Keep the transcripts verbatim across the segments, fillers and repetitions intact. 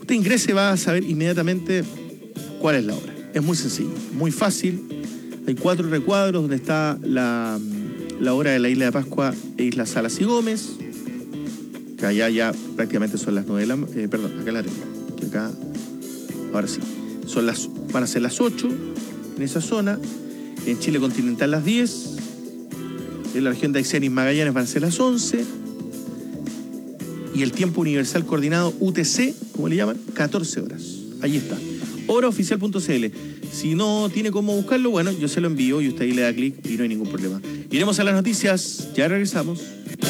Usted ingrese y va a saber inmediatamente cuál es la hora. Es muy sencillo, muy fácil. Hay cuatro recuadros donde está la, la hora de la Isla de Pascua e Isla Salas y Gómez, que allá ya prácticamente son las nueve de la... Eh, perdón, acá la tengo. Que acá, ahora sí. Son las, van a ser las ocho en esa zona. En Chile continental las diez. En la región de Aysén y Magallanes van a ser las once. Y el tiempo universal coordinado U T C, como le llaman, catorce horas. Ahí está. hora oficial punto c l. Si no tiene cómo buscarlo, bueno, yo se lo envío y usted ahí le da clic y no hay ningún problema. Iremos a las noticias. Ya regresamos.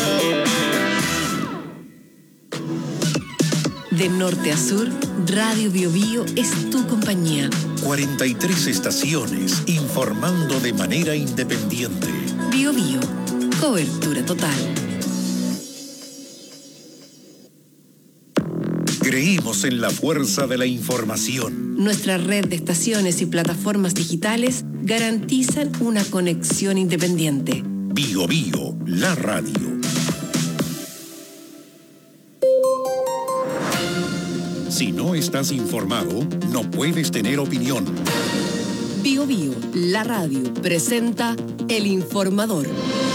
De norte a sur, Radio Bio Bio es tu compañía. cuarenta y tres estaciones informando de manera independiente. Bio Bio, cobertura total. Creímos en la fuerza de la información. Nuestra red de estaciones y plataformas digitales garantizan una conexión independiente. Bio Bio, la radio. Si no estás informado, no puedes tener opinión. Bio Bio, la radio, presenta El Informador.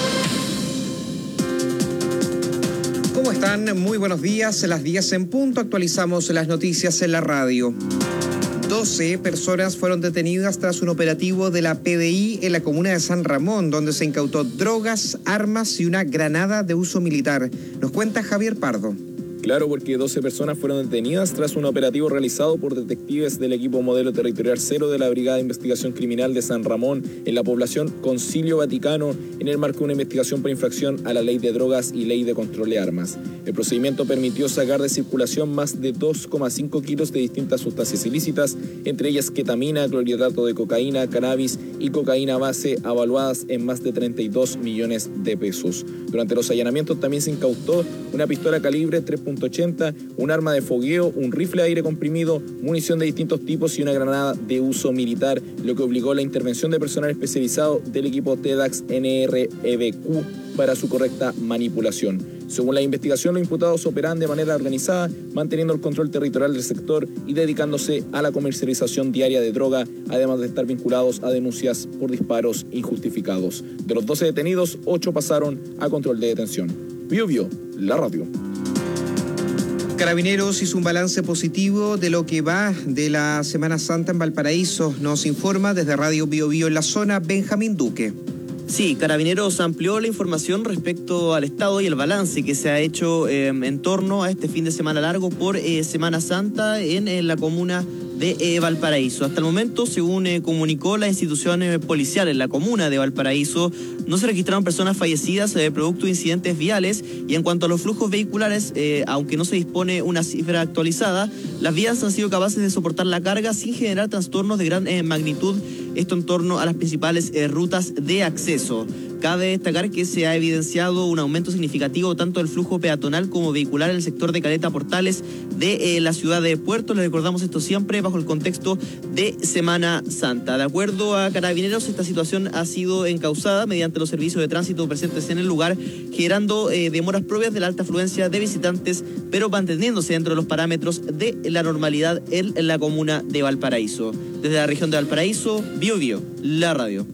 ¿Cómo están? Muy buenos días. A las diez en punto actualizamos las noticias en la radio. doce personas fueron detenidas tras un operativo de la P D I en la comuna de San Ramón, donde se incautó drogas, armas y una granada de uso militar. Nos cuenta Javier Pardo. Claro, porque doce personas fueron detenidas tras un operativo realizado por detectives del equipo Modelo Territorial Cero de la Brigada de Investigación Criminal de San Ramón en la población Concilio Vaticano en el marco de una investigación por infracción a la Ley de Drogas y Ley de Control de Armas. El procedimiento permitió sacar de circulación más de dos coma cinco kilos de distintas sustancias ilícitas, entre ellas ketamina, clorhidrato de cocaína, cannabis y cocaína base, avaluadas en más de treinta y dos millones de pesos. Durante los allanamientos también se incautó una pistola calibre tres punto ochenta, un arma de fogueo, un rifle de aire comprimido, munición de distintos tipos y una granada de uso militar, lo que obligó la intervención de personal especializado del equipo TEDAX N R E B Q para su correcta manipulación. Según la investigación, los imputados operan de manera organizada, manteniendo el control territorial del sector y dedicándose a la comercialización diaria de droga, además de estar vinculados a denuncias por disparos injustificados. De los doce detenidos, ocho pasaron a control de detención. Bio Bio, la radio. Carabineros hizo un balance positivo de lo que va de la Semana Santa en Valparaíso. Nos informa desde Radio Bio Bio en la zona Benjamín Duque. Sí, Carabineros amplió la información respecto al estado y el balance que se ha hecho eh, en torno a este fin de semana largo por eh, Semana Santa en, en la comuna de eh, Valparaíso. Hasta el momento, según eh, comunicó la institución eh, policial en la comuna de Valparaíso, no se registraron personas fallecidas eh, producto de incidentes viales, y en cuanto a los flujos vehiculares, eh, aunque no se dispone una cifra actualizada, las vías han sido capaces de soportar la carga sin generar trastornos de gran eh, magnitud, esto en torno a las principales eh, rutas de acceso. Cabe destacar que se ha evidenciado un aumento significativo tanto del flujo peatonal como vehicular en el sector de Caleta Portales de eh, la ciudad de Puerto. Les recordamos esto siempre bajo el contexto de Semana Santa. De acuerdo a Carabineros, esta situación ha sido encauzada mediante los servicios de tránsito presentes en el lugar, generando eh, demoras propias de la alta afluencia de visitantes, pero manteniéndose dentro de los parámetros de la normalidad en, en la comuna de Valparaíso. Desde la región de Valparaíso, Bio Bio, la radio.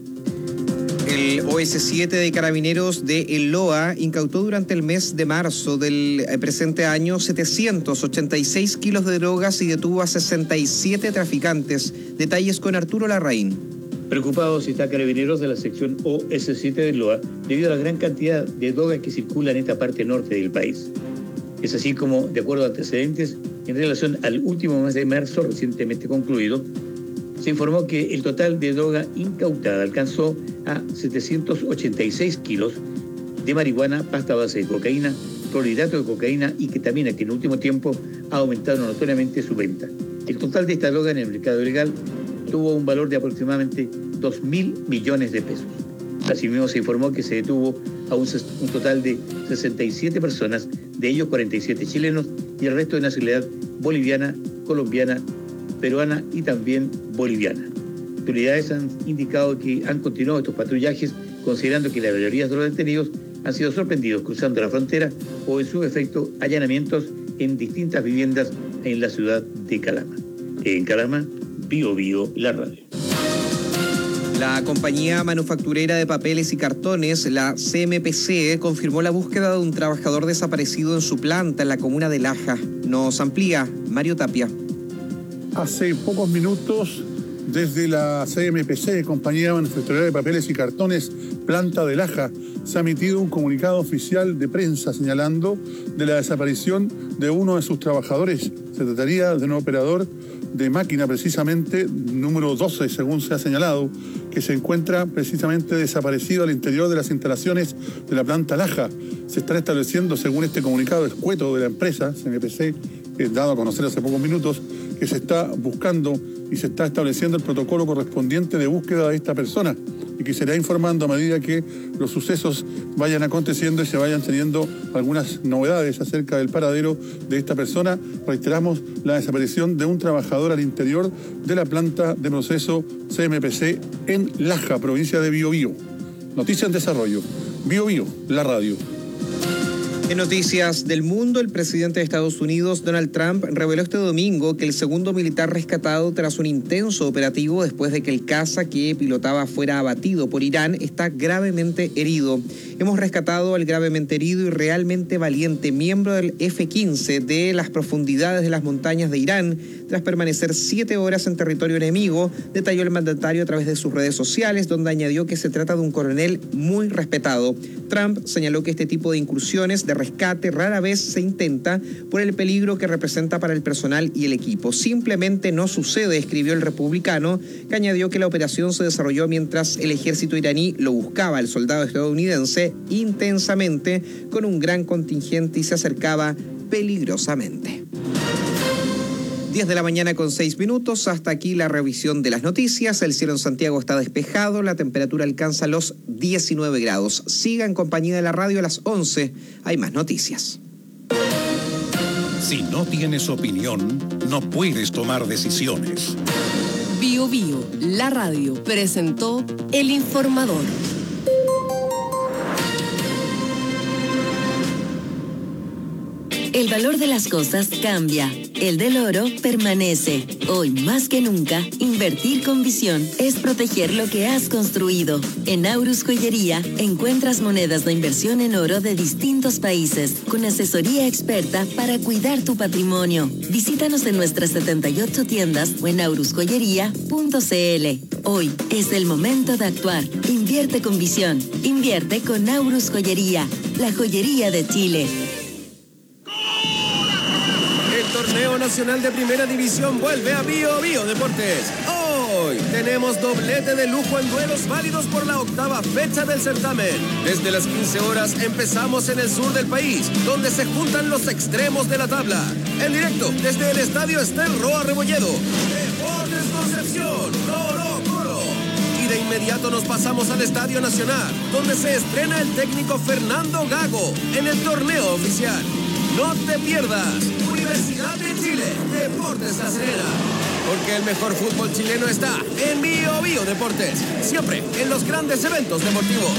El O S siete de Carabineros de El Loa incautó durante el mes de marzo del presente año setecientos ochenta y seis kilos de drogas y detuvo a sesenta y siete traficantes. Detalles con Arturo Larraín. Preocupados está Carabineros de la sección O S siete de Loa debido a la gran cantidad de drogas que circula en esta parte norte del país. Es así como, de acuerdo a antecedentes, en relación al último mes de marzo recientemente concluido, se informó que el total de droga incautada alcanzó a setecientos ochenta y seis kilos de marihuana, pasta base de cocaína, clorhidrato de cocaína y ketamina, que en último tiempo ha aumentado notoriamente su venta. El total de esta droga en el mercado ilegal tuvo un valor de aproximadamente dos mil millones de pesos. Asimismo, se informó que se detuvo a un, un total de sesenta y siete personas, de ellos cuarenta y siete chilenos y el resto de nacionalidad boliviana, colombiana, peruana y también boliviana. Autoridades han indicado que han continuado estos patrullajes, considerando que la mayoría de los detenidos han sido sorprendidos cruzando la frontera o, en su efecto, allanamientos en distintas viviendas en la ciudad de Calama. En Calama, Bio Bio, la radio. La compañía manufacturera de papeles y cartones, la C M P C, confirmó la búsqueda de un trabajador desaparecido en su planta en la comuna de Laja. Nos amplía Mario Tapia. Hace pocos minutos, desde la C M P C, compañía manufacturera de papeles y cartones, planta de Laja, se ha emitido un comunicado oficial de prensa señalando de la desaparición de uno de sus trabajadores. Se trataría de un operador de máquina, precisamente número doce, según se ha señalado, que se encuentra precisamente desaparecido al interior de las instalaciones de la planta Laja. Se están estableciendo, según este comunicado escueto de la empresa, C M P C, eh, dado a conocer hace pocos minutos, que se está buscando y se está estableciendo el protocolo correspondiente de búsqueda de esta persona y que se irá informando a medida que los sucesos vayan aconteciendo y se vayan teniendo algunas novedades acerca del paradero de esta persona. Reiteramos la desaparición de un trabajador al interior de la planta de proceso C M P C en Laja, provincia de Biobío. Noticia en desarrollo. Biobío, la radio. En noticias del mundo, el presidente de Estados Unidos, Donald Trump, reveló este domingo que el segundo militar rescatado tras un intenso operativo después de que el caza que pilotaba fuera abatido por Irán está gravemente herido. Hemos rescatado al gravemente herido y realmente valiente miembro del F quince de las profundidades de las montañas de Irán tras permanecer siete horas en territorio enemigo, detalló el mandatario a través de sus redes sociales, donde añadió que se trata de un coronel muy respetado. Trump señaló que este tipo de incursiones de rescate rara vez se intenta por el peligro que representa para el personal y el equipo. Simplemente no sucede, escribió el republicano, que añadió que la operación se desarrolló mientras el ejército iraní lo buscaba al soldado estadounidense intensamente con un gran contingente y se acercaba peligrosamente. diez de la mañana con seis minutos, hasta aquí la revisión de las noticias. El cielo en Santiago está despejado, la temperatura alcanza los diecinueve grados. Siga en compañía de la radio a las once, hay más noticias. Si no tienes opinión, no puedes tomar decisiones. Bio Bio, la radio, presentó El Informador. El valor de las cosas cambia. El del oro permanece. Hoy más que nunca, invertir con visión es proteger lo que has construido. En Aurus Joyería encuentras monedas de inversión en oro de distintos países, con asesoría experta para cuidar tu patrimonio. Visítanos en nuestras setenta y ocho tiendas o en aurus joyería punto c l. Hoy es el momento de actuar. Invierte con visión. Invierte con Aurus Joyería, la joyería de Chile. Torneo Nacional de Primera División vuelve a Bio Bio Deportes. Hoy tenemos doblete de lujo en duelos válidos por la octava fecha del certamen. Desde las quince horas empezamos en el sur del país, donde se juntan los extremos de la tabla. En directo desde el Estadio Estel Roa Rebolledo. Deportes Concepción, Colo Colo. Y de inmediato nos pasamos al Estadio Nacional, donde se estrena el técnico Fernando Gago en el torneo oficial. No te pierdas. Universidad de Chile, Deportes La Serena. Porque el mejor fútbol chileno está en Bio Bio Deportes. Siempre en los grandes eventos deportivos.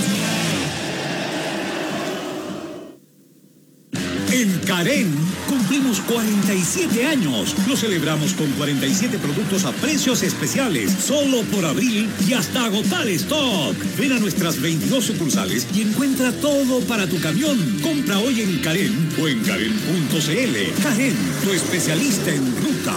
En Carén cumplimos cuarenta y siete años. Lo celebramos con cuarenta y siete productos a precios especiales, solo por abril y hasta agotar stock. Ven a nuestras veintidós sucursales y encuentra todo para tu camión. Compra hoy en Carén o en carén punto c l. Carén, tu especialista en ruta.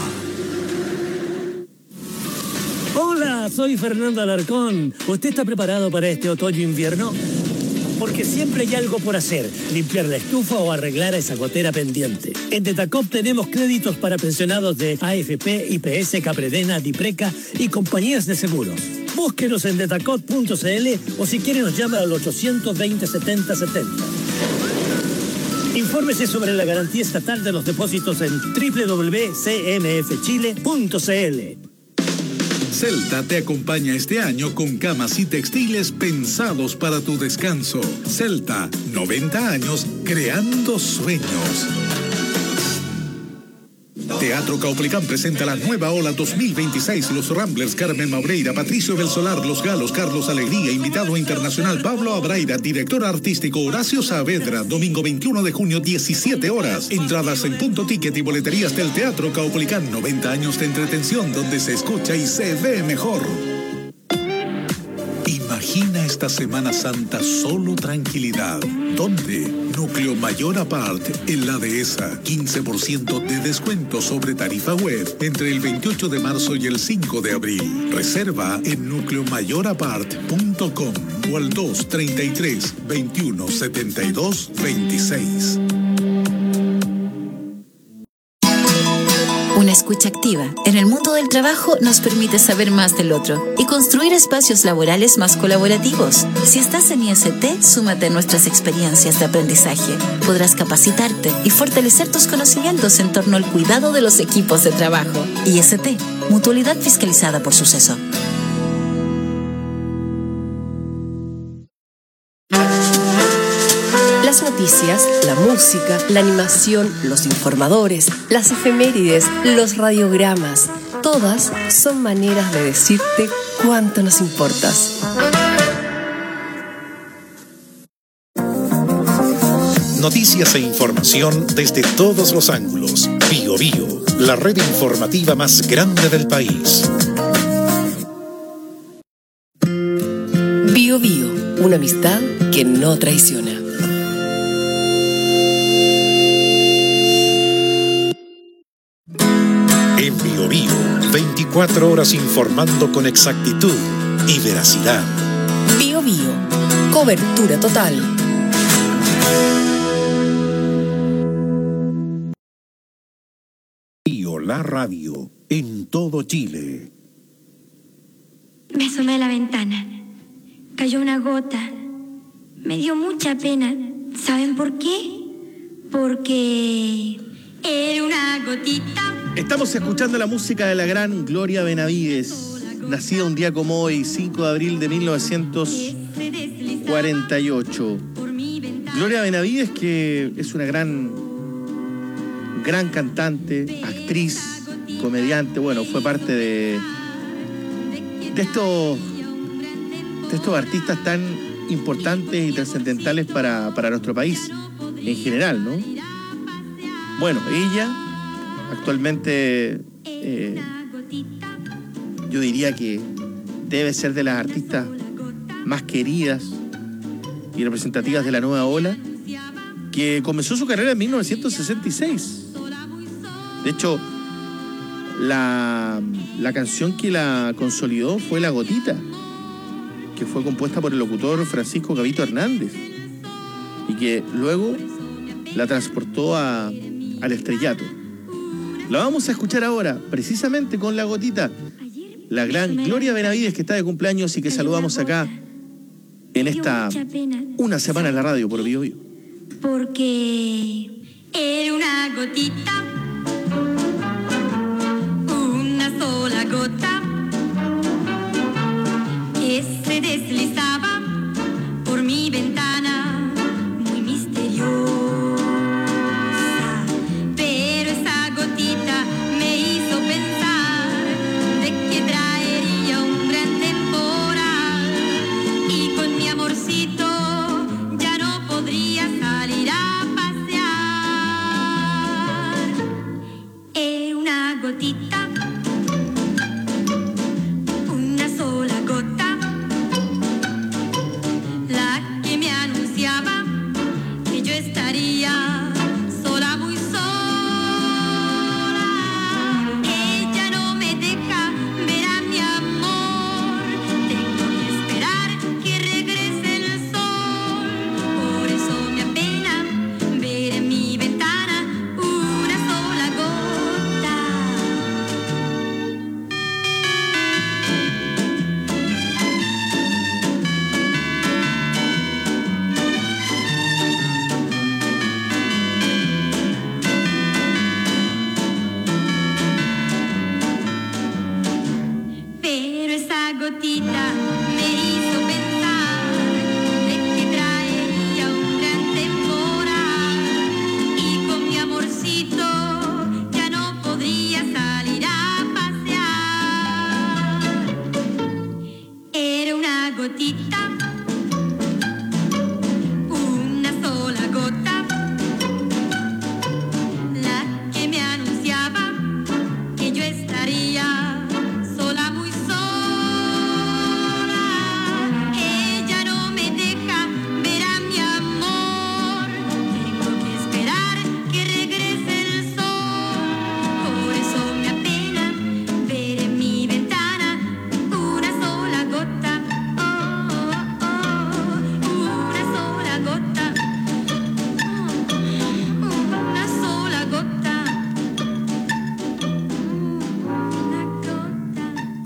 Hola, soy Fernando Alarcón. ¿Usted está preparado para este otoño-invierno? Porque siempre hay algo por hacer, limpiar la estufa o arreglar esa gotera pendiente. En Detacop tenemos créditos para pensionados de A F P, I P S, Capredena, Dipreca y compañías de seguros. Búsquenos en detacop punto c l o si quiere nos llama al ochocientos veinte, setenta setenta. Infórmese sobre la garantía estatal de los depósitos en doble u doble u doble u punto c m f chile punto c l. Celta te acompaña este año con camas y textiles pensados para tu descanso. Celta, noventa años creando sueños. Teatro Caupolicán presenta la nueva ola dos mil veintiséis. Los Ramblers, Carmen Maureira, Patricio Belsolar, Los Galos, Carlos Alegría, invitado internacional Pablo Abraira, director artístico Horacio Saavedra, domingo veintiuno de junio, diecisiete horas. Entradas en Punto Ticket y boleterías del Teatro Caupolicán. noventa años de entretención donde se escucha y se ve mejor. Imagina esta Semana Santa solo tranquilidad. ¿Dónde? Núcleo Mayor Apart en la Dehesa. quince por ciento de descuento sobre tarifa web entre el veintiocho de marzo y el cinco de abril. Reserva en núcleo mayor apart punto com o al dos treinta y tres, veintiuno setenta y dos, veintiséis. Una escucha activa en el mundo del trabajo nos permite saber más del otro y construir espacios laborales más colaborativos. Si estás en I S T, súmate a nuestras experiencias de aprendizaje. Podrás capacitarte y fortalecer tus conocimientos en torno al cuidado de los equipos de trabajo. I S T, mutualidad fiscalizada por Suceso. Las noticias, la música, la animación, los informadores, las efemérides, los radiogramas, todas son maneras de decirte cuánto nos importas. Noticias e información desde todos los ángulos. Bío Bío, la red informativa más grande del país. Bío Bío, una amistad que no traiciona. En Bío Bío, veinticuatro horas informando con exactitud y veracidad. Bío Bío, cobertura total. Bío, la radio, en todo Chile. Me asomé a la ventana. Cayó una gota. Me dio mucha pena. ¿Saben por qué? Porque era una gotita. Estamos escuchando la música de la gran Gloria Benavides, nacida un día como hoy, cinco de abril de mil novecientos cuarenta y ocho. Gloria Benavides, que es una gran, gran cantante, actriz, comediante, bueno, fue parte de, de, estos, de estos artistas tan importantes y trascendentales para, para nuestro país en general, ¿no? Bueno, ella actualmente eh, yo diría que debe ser de las artistas más queridas y representativas de la nueva ola, que comenzó su carrera en mil novecientos sesenta y seis. De hecho, la, la canción que la consolidó fue La Gotita, que fue compuesta por el locutor Francisco Gavito Hernández y que luego la transportó a, al estrellato. La vamos a escuchar ahora, precisamente con La Gotita, la gran Gloria Benavides, que está de cumpleaños y que saludamos acá en esta Una Semana en la Radio por Bío Bío. Porque era una gotita, una sola gota, que se deslizaba por mi ventana, muy misteriosa. Pero esa gotita me hizo pensar de que traería un gran temporal, y con mi amorcito ya no podría salir a pasear. Era una gotita, una sola gota, la que me anunciaba que yo estaría sola, muy sola. Ella no me deja ver a mi amor, tengo que esperar que regrese el sol. Por eso me apena ver en mi ventana una sola gota.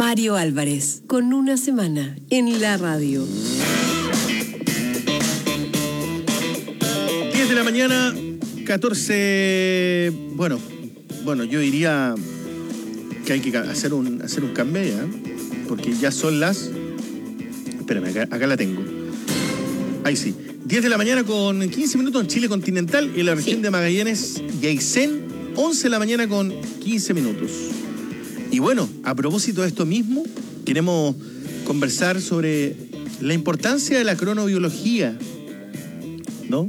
Mario Álvarez, con una semana en la radio. diez de la mañana, catorce... Bueno, bueno, yo diría que hay que hacer un, hacer un cambio ya, ¿eh? Porque ya son las... Espérame, acá, acá la tengo. Ahí sí. diez de la mañana con quince minutos en Chile continental y en la región sí. de Magallanes y Aysén, once de la mañana con quince minutos. Y bueno, a propósito de esto mismo, queremos conversar sobre la importancia de la cronobiología, ¿no?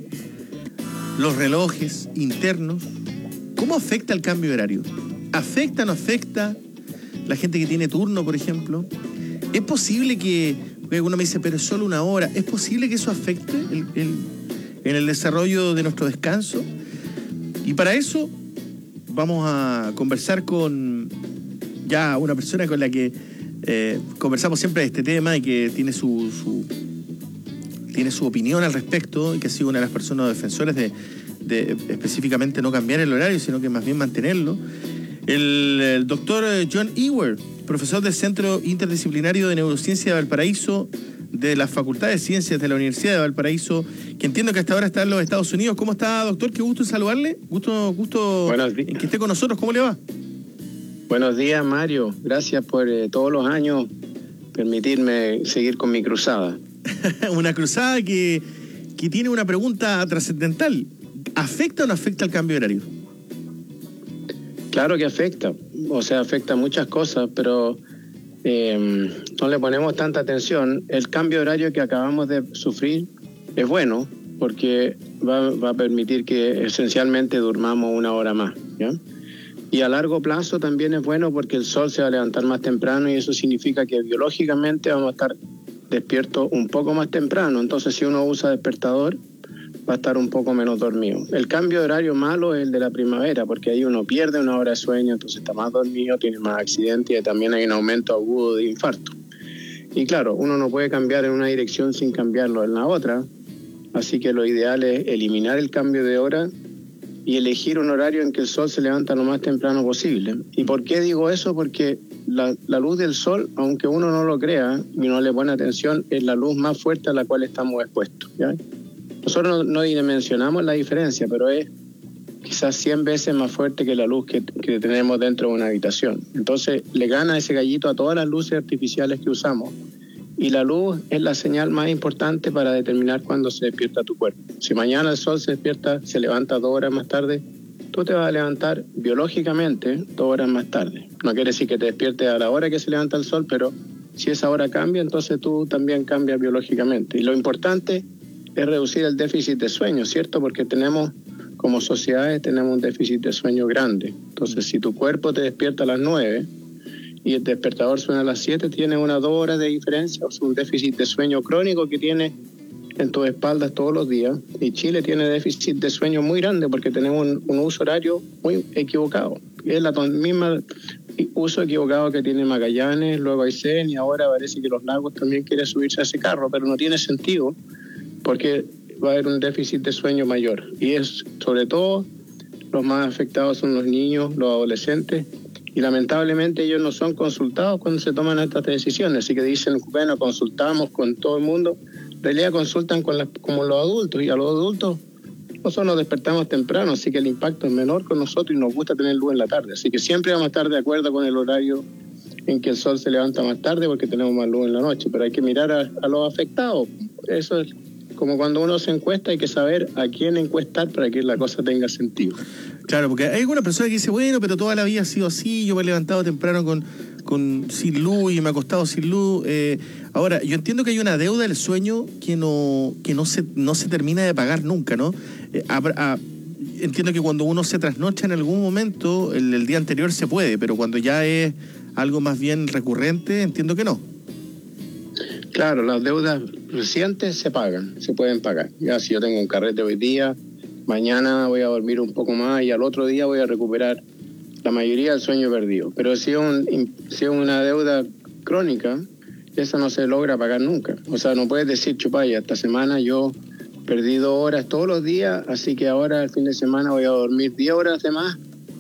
Los relojes internos. ¿Cómo afecta el cambio horario? ¿Afecta o no afecta la gente que tiene turno, por ejemplo? ¿Es posible que, porque uno me dice, pero es solo una hora, ¿es posible que eso afecte el, el, en el desarrollo de nuestro descanso? Y para eso vamos a conversar con ya una persona con la que eh, conversamos siempre de este tema y que tiene su, su, tiene su opinión al respecto y que ha sido una de las personas defensoras de, de específicamente no cambiar el horario, sino que más bien mantenerlo. El, el doctor John Ewer, profesor del Centro Interdisciplinario de Neurociencia de Valparaíso, de la Facultad de Ciencias de la Universidad de Valparaíso, que entiendo que hasta ahora está en los Estados Unidos. ¿Cómo está, doctor? Qué gusto en saludarle. Gusto, gusto en que esté con nosotros. ¿Cómo le va? Buenos días, Mario. Gracias por eh, todos los años permitirme seguir con mi cruzada. Una cruzada que, que tiene una pregunta trascendental. ¿Afecta o no afecta el cambio horario? Claro que afecta. O sea, afecta muchas cosas, pero eh, no le ponemos tanta atención. El cambio horario que acabamos de sufrir es bueno porque va, va a permitir que esencialmente durmamos una hora más, ¿ya? Y a largo plazo también es bueno porque el sol se va a levantar más temprano y eso significa que biológicamente vamos a estar despiertos un poco más temprano. Entonces, si uno usa despertador, va a estar un poco menos dormido. El cambio de horario malo es el de la primavera, porque ahí uno pierde una hora de sueño, entonces está más dormido, tiene más accidentes y también hay un aumento agudo de infarto. Y claro, uno no puede cambiar en una dirección sin cambiarlo en la otra, así que lo ideal es eliminar el cambio de hora y elegir un horario en que el sol se levanta lo más temprano posible. ¿Y por qué digo eso? Porque la, la luz del sol, aunque uno no lo crea y no le pone atención, es la luz más fuerte a la cual estamos expuestos, ¿ya? Nosotros no, no dimensionamos la diferencia, pero es quizás cien veces más fuerte que la luz que, que tenemos dentro de una habitación. Entonces le gana ese gallito a todas las luces artificiales que usamos. Y la luz es la señal más importante para determinar cuándo se despierta tu cuerpo. Si mañana el sol se despierta, se levanta dos horas más tarde, tú te vas a levantar biológicamente dos horas más tarde. No quiere decir que te despiertes a la hora que se levanta el sol, pero si esa hora cambia, entonces tú también cambias biológicamente. Y lo importante es reducir el déficit de sueño, ¿cierto? Porque tenemos, como sociedades, tenemos un déficit de sueño grande. Entonces, si tu cuerpo te despierta a las nueve y el despertador suena a las siete, tienes unas dos horas de diferencia, o sea, un déficit de sueño crónico que tienes en tus espaldas todos los días. Y Chile tiene déficit de sueño muy grande porque tenemos un, un uso horario muy equivocado. Es la misma uso equivocado que tiene Magallanes, luego Aysén, y ahora parece que los lagos también quieren subirse a ese carro, pero no tiene sentido porque va a haber un déficit de sueño mayor. Y es, sobre todo, los más afectados son los niños, los adolescentes, y lamentablemente ellos no son consultados cuando se toman estas decisiones. Así que dicen, bueno, consultamos con todo el mundo. En realidad consultan con las, como los adultos, y a los adultos nosotros nos despertamos temprano, así que el impacto es menor con nosotros y nos gusta tener luz en la tarde. Así que siempre vamos a estar de acuerdo con el horario en que el sol se levanta más tarde porque tenemos más luz en la noche, pero hay que mirar a, a los afectados. Eso es como cuando uno se encuesta, hay que saber a quién encuestar para que la cosa tenga sentido. Claro, porque hay alguna persona que dice, bueno, pero toda la vida ha sido así, yo me he levantado temprano con, con sin luz y me he acostado sin luz. Eh, ahora, yo entiendo que hay una deuda del sueño que no que no se no se termina de pagar nunca, ¿no? Eh, a, a, entiendo que cuando uno se trasnocha en algún momento, el, el día anterior se puede, pero cuando ya es algo más bien recurrente, entiendo que no. Claro, las deudas recientes se pagan, se pueden pagar. Ya si yo tengo un carrete hoy día, mañana voy a dormir un poco más y al otro día voy a recuperar la mayoría del sueño perdido. Pero si es, un, si es una deuda crónica, esa no se logra pagar nunca. O sea, no puedes decir, chupaya, esta semana yo perdí dos horas todos los días, así que ahora el fin de semana voy a dormir diez horas de más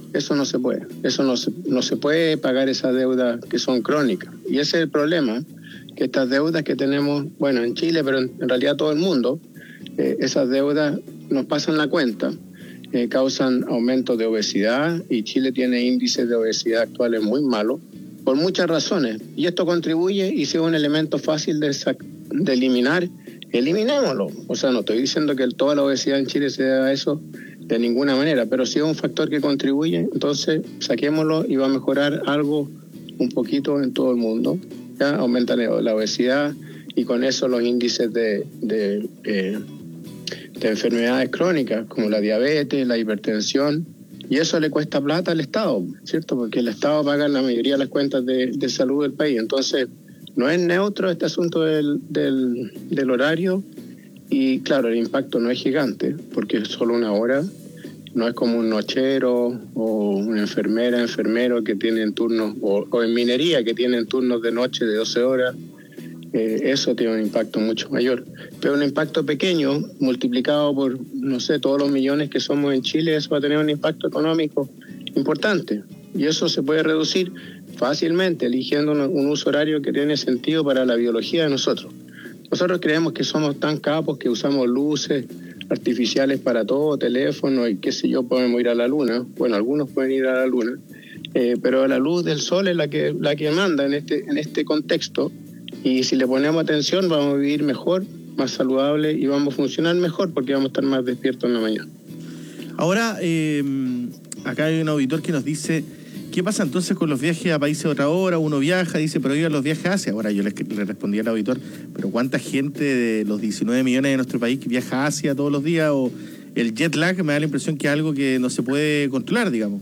eso no se puede. Eso no se, no se puede pagar esas deudas que son crónicas. Y ese es el problema, que estas deudas que tenemos, bueno, en Chile, pero en, en realidad todo el mundo, eh, esas deudas nos pasan la cuenta, eh, causan aumentos de obesidad, y Chile tiene índices de obesidad actuales muy malos, por muchas razones. Y esto contribuye, y si es un elemento fácil de, de eliminar, eliminémoslo. O sea, no estoy diciendo que toda la obesidad en Chile se deba a eso de ninguna manera, pero si es un factor que contribuye, entonces saquémoslo y va a mejorar algo un poquito en todo el mundo. Ya aumenta la obesidad y con eso los índices de, de, eh, de enfermedades crónicas como la diabetes, la hipertensión, y eso le cuesta plata al Estado, ¿cierto? Porque el Estado paga la mayoría de las cuentas de, de salud del país. Entonces, no es neutro este asunto del, del, del horario, y claro, el impacto no es gigante, porque es solo una hora, no es como un nochero o una enfermera, enfermero que tienen turnos, o, o en minería que tienen turnos de noche de doce horas, eh, eso tiene un impacto mucho mayor. Pero un impacto pequeño, multiplicado por, no sé, todos los millones que somos en Chile, eso va a tener un impacto económico importante, y eso se puede reducir fácilmente eligiendo un, un uso horario que tiene sentido para la biología de nosotros. Nosotros creemos que somos tan capos que usamos luces artificiales para todo, teléfono y qué sé yo, podemos ir a la luna. Bueno, algunos pueden ir a la luna, eh, pero la luz del sol es la que, la que manda en este, en este contexto, y si le ponemos atención vamos a vivir mejor, más saludable, y vamos a funcionar mejor porque vamos a estar más despiertos en la mañana. Ahora, eh, acá hay un auditor que nos dice: ¿qué pasa entonces con los viajes a países de otra hora? Uno viaja, dice, pero oigan los viajes a Asia. Ahora yo le, le respondí al auditor, pero ¿cuánta gente de los diecinueve millones de nuestro país que viaja a Asia todos los días? O el jet lag me da la impresión que es algo que no se puede controlar, digamos.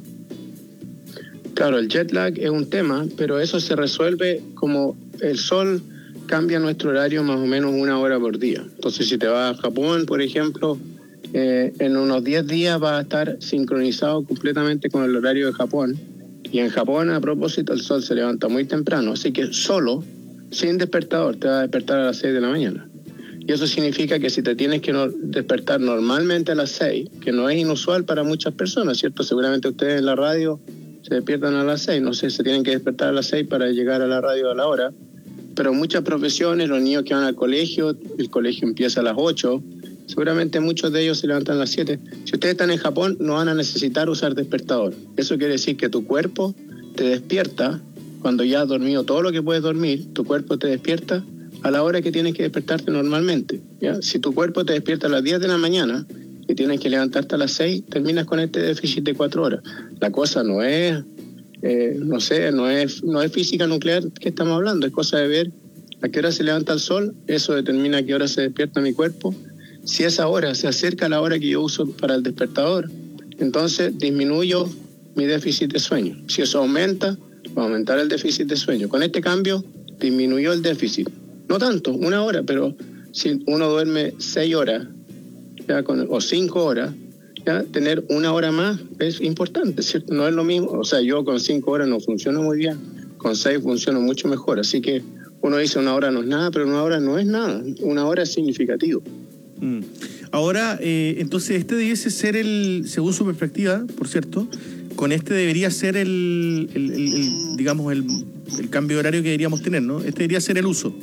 Claro, el jet lag es un tema, pero eso se resuelve como el sol cambia nuestro horario más o menos una hora por día. Entonces, si te vas a Japón, por ejemplo, eh, en unos diez días va a estar sincronizado completamente con el horario de Japón. Y en Japón, a propósito, el sol se levanta muy temprano, así que solo, sin despertador, te va a despertar a las seis de la mañana. Y eso significa que si te tienes que no despertar normalmente a las seis, que no es inusual para muchas personas, ¿cierto? Seguramente ustedes en la radio se despiertan a las seis, no sé, se tienen que despertar a las seis para llegar a la radio a la hora, pero muchas profesiones, los niños que van al colegio, el colegio empieza a las ocho, seguramente muchos de ellos se levantan a las siete. Si ustedes están en Japón, no van a necesitar usar despertador. Eso quiere decir que tu cuerpo te despierta cuando ya has dormido todo lo que puedes dormir. Tu cuerpo te despierta a la hora que tienes que despertarte normalmente, ¿ya? Si tu cuerpo te despierta a las diez de la mañana y tienes que levantarte a las seis, terminas con este déficit de cuatro horas. La cosa no es, eh, no sé, no es, no es física nuclear que estamos hablando, es cosa de ver a qué hora se levanta el sol, eso determina a qué hora se despierta mi cuerpo. Si esa hora se acerca a la hora que yo uso para el despertador, entonces disminuyo mi déficit de sueño. Si eso aumenta, va a aumentar el déficit de sueño. Con este cambio, disminuyó el déficit. No tanto, una hora, pero si uno duerme seis horas ya con, o cinco horas, ya tener una hora más es importante, ¿cierto? No es lo mismo. O sea, yo con cinco horas no funciono muy bien, con seis funciono mucho mejor. Así que uno dice una hora no es nada, pero una hora no es nada. Una hora es significativo. Mm. Ahora, eh, entonces este debiese ser el, según su perspectiva, por cierto, con este debería ser el, el, el, el digamos, el, el cambio de horario que deberíamos tener, ¿no? Este debería ser el uso.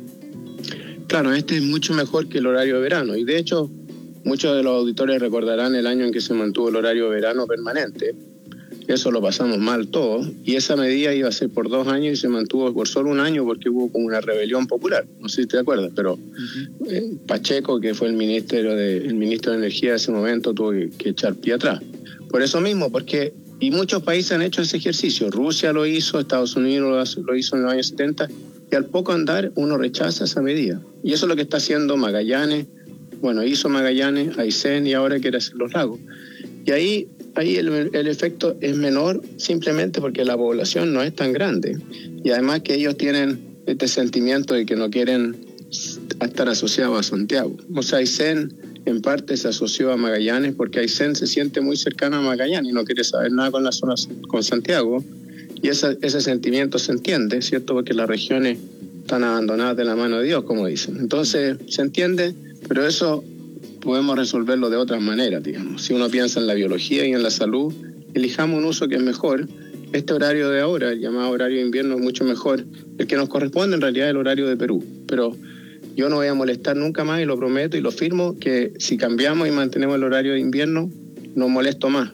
Claro, este es mucho mejor que el horario de verano, y de hecho muchos de los auditores recordarán el año en que se mantuvo el horario de verano permanente. Eso lo pasamos mal todos, y esa medida iba a ser por dos años y se mantuvo por solo un año porque hubo como una rebelión popular. No sé si te acuerdas, pero uh-huh. eh, Pacheco, que fue el ministro de el ministro de Energía de ese momento, tuvo que, que echar pie atrás. Por eso mismo, porque y muchos países han hecho ese ejercicio. Rusia lo hizo, Estados Unidos lo hizo en los años setenta, y al poco andar uno rechaza esa medida. Y eso es lo que está haciendo Magallanes. Bueno, hizo Magallanes, Aysén, y ahora quiere hacer los lagos. Y ahí Ahí el, el efecto es menor simplemente porque la población no es tan grande, y además que ellos tienen este sentimiento de que no quieren estar asociados a Santiago. O sea, Aysén en parte se asoció a Magallanes porque Aysén se siente muy cercano a Magallanes y no quiere saber nada con la zona, con Santiago, y esa, ese sentimiento se entiende, ¿cierto? Porque las regiones están abandonadas de la mano de Dios, como dicen. Entonces se entiende, pero eso podemos resolverlo de otras maneras, digamos. Si uno piensa en la biología y en la salud, elijamos un uso que es mejor. Este horario de ahora, el llamado horario de invierno, es mucho mejor. El que nos corresponde en realidad es el horario de Perú, pero yo no voy a molestar nunca más, y lo prometo y lo firmo, que si cambiamos y mantenemos el horario de invierno, no molesto más.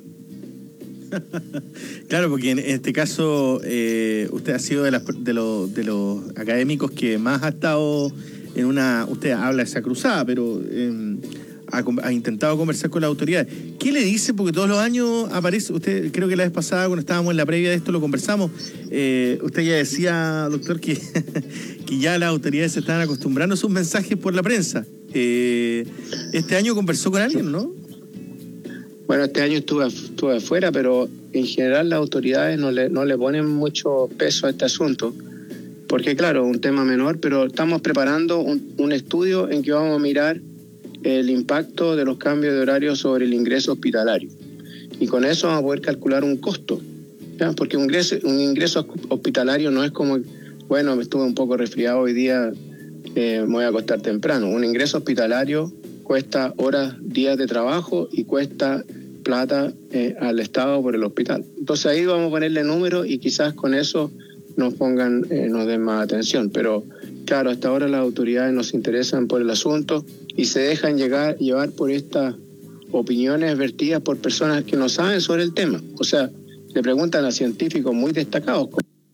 Claro, porque en este caso eh, usted ha sido de, las, de, los, de los académicos que más ha estado en una... Usted habla de esa cruzada, pero eh, ha, ha intentado conversar con las autoridades. ¿Qué le dice? Porque todos los años aparece... Usted, creo que la vez pasada, cuando estábamos en la previa de esto, lo conversamos. Eh, usted ya decía, doctor, que, que ya las autoridades se están acostumbrando a sus mensajes por la prensa. Eh, este año conversó con alguien, ¿no? Bueno, este año estuve, estuve afuera, pero en general las autoridades no le, no le ponen mucho peso a este asunto, porque claro, es un tema menor, pero estamos preparando un, un estudio en que vamos a mirar el impacto de los cambios de horario sobre el ingreso hospitalario. Y con eso vamos a poder calcular un costo, ¿ya? Porque un ingreso, un ingreso hospitalario no es como, bueno, me estuve un poco resfriado hoy día, eh, me voy a acostar temprano. Un ingreso hospitalario cuesta horas, días de trabajo y cuesta plata eh, al Estado por el hospital. Entonces ahí vamos a ponerle números y quizás con eso nos pongan, eh, nos den más atención. Pero claro, hasta ahora las autoridades nos interesan por el asunto y se dejan llegar, llevar por estas opiniones vertidas por personas que no saben sobre el tema. O sea, le preguntan a científicos muy destacados.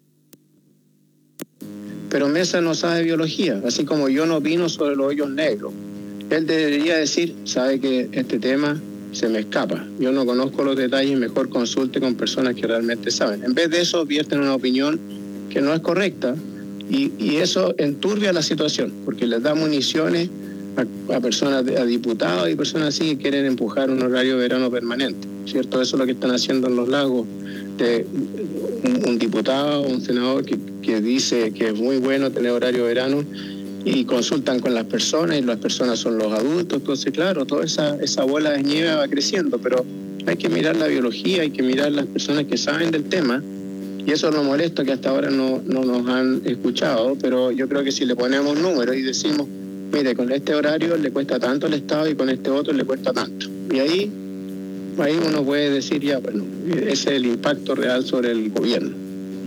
Pero Mesa no sabe biología, así como yo no opino sobre los hoyos negros. Él debería decir, sabe que este tema se me escapa, yo no conozco los detalles, mejor consulte con personas que realmente saben. En vez de eso, vierten una opinión que no es correcta y, y eso enturbia la situación, porque les da municiones a, a personas, a diputados y personas así que quieren empujar un horario de verano permanente, ¿cierto? Eso es lo que están haciendo en los lagos. De un, un diputado, un senador que, que dice que es muy bueno tener horario de verano, y consultan con las personas y las personas son los adultos. Entonces claro, toda esa, esa bola de nieve va creciendo, pero hay que mirar la biología, hay que mirar las personas que saben del tema, y eso es lo molesto que hasta ahora no, no nos han escuchado. Pero yo creo que si le ponemos números y decimos, mire, con este horario le cuesta tanto al Estado y con este otro le cuesta tanto, y ahí, ahí uno puede decir ya, bueno, ese es el impacto real sobre el gobierno.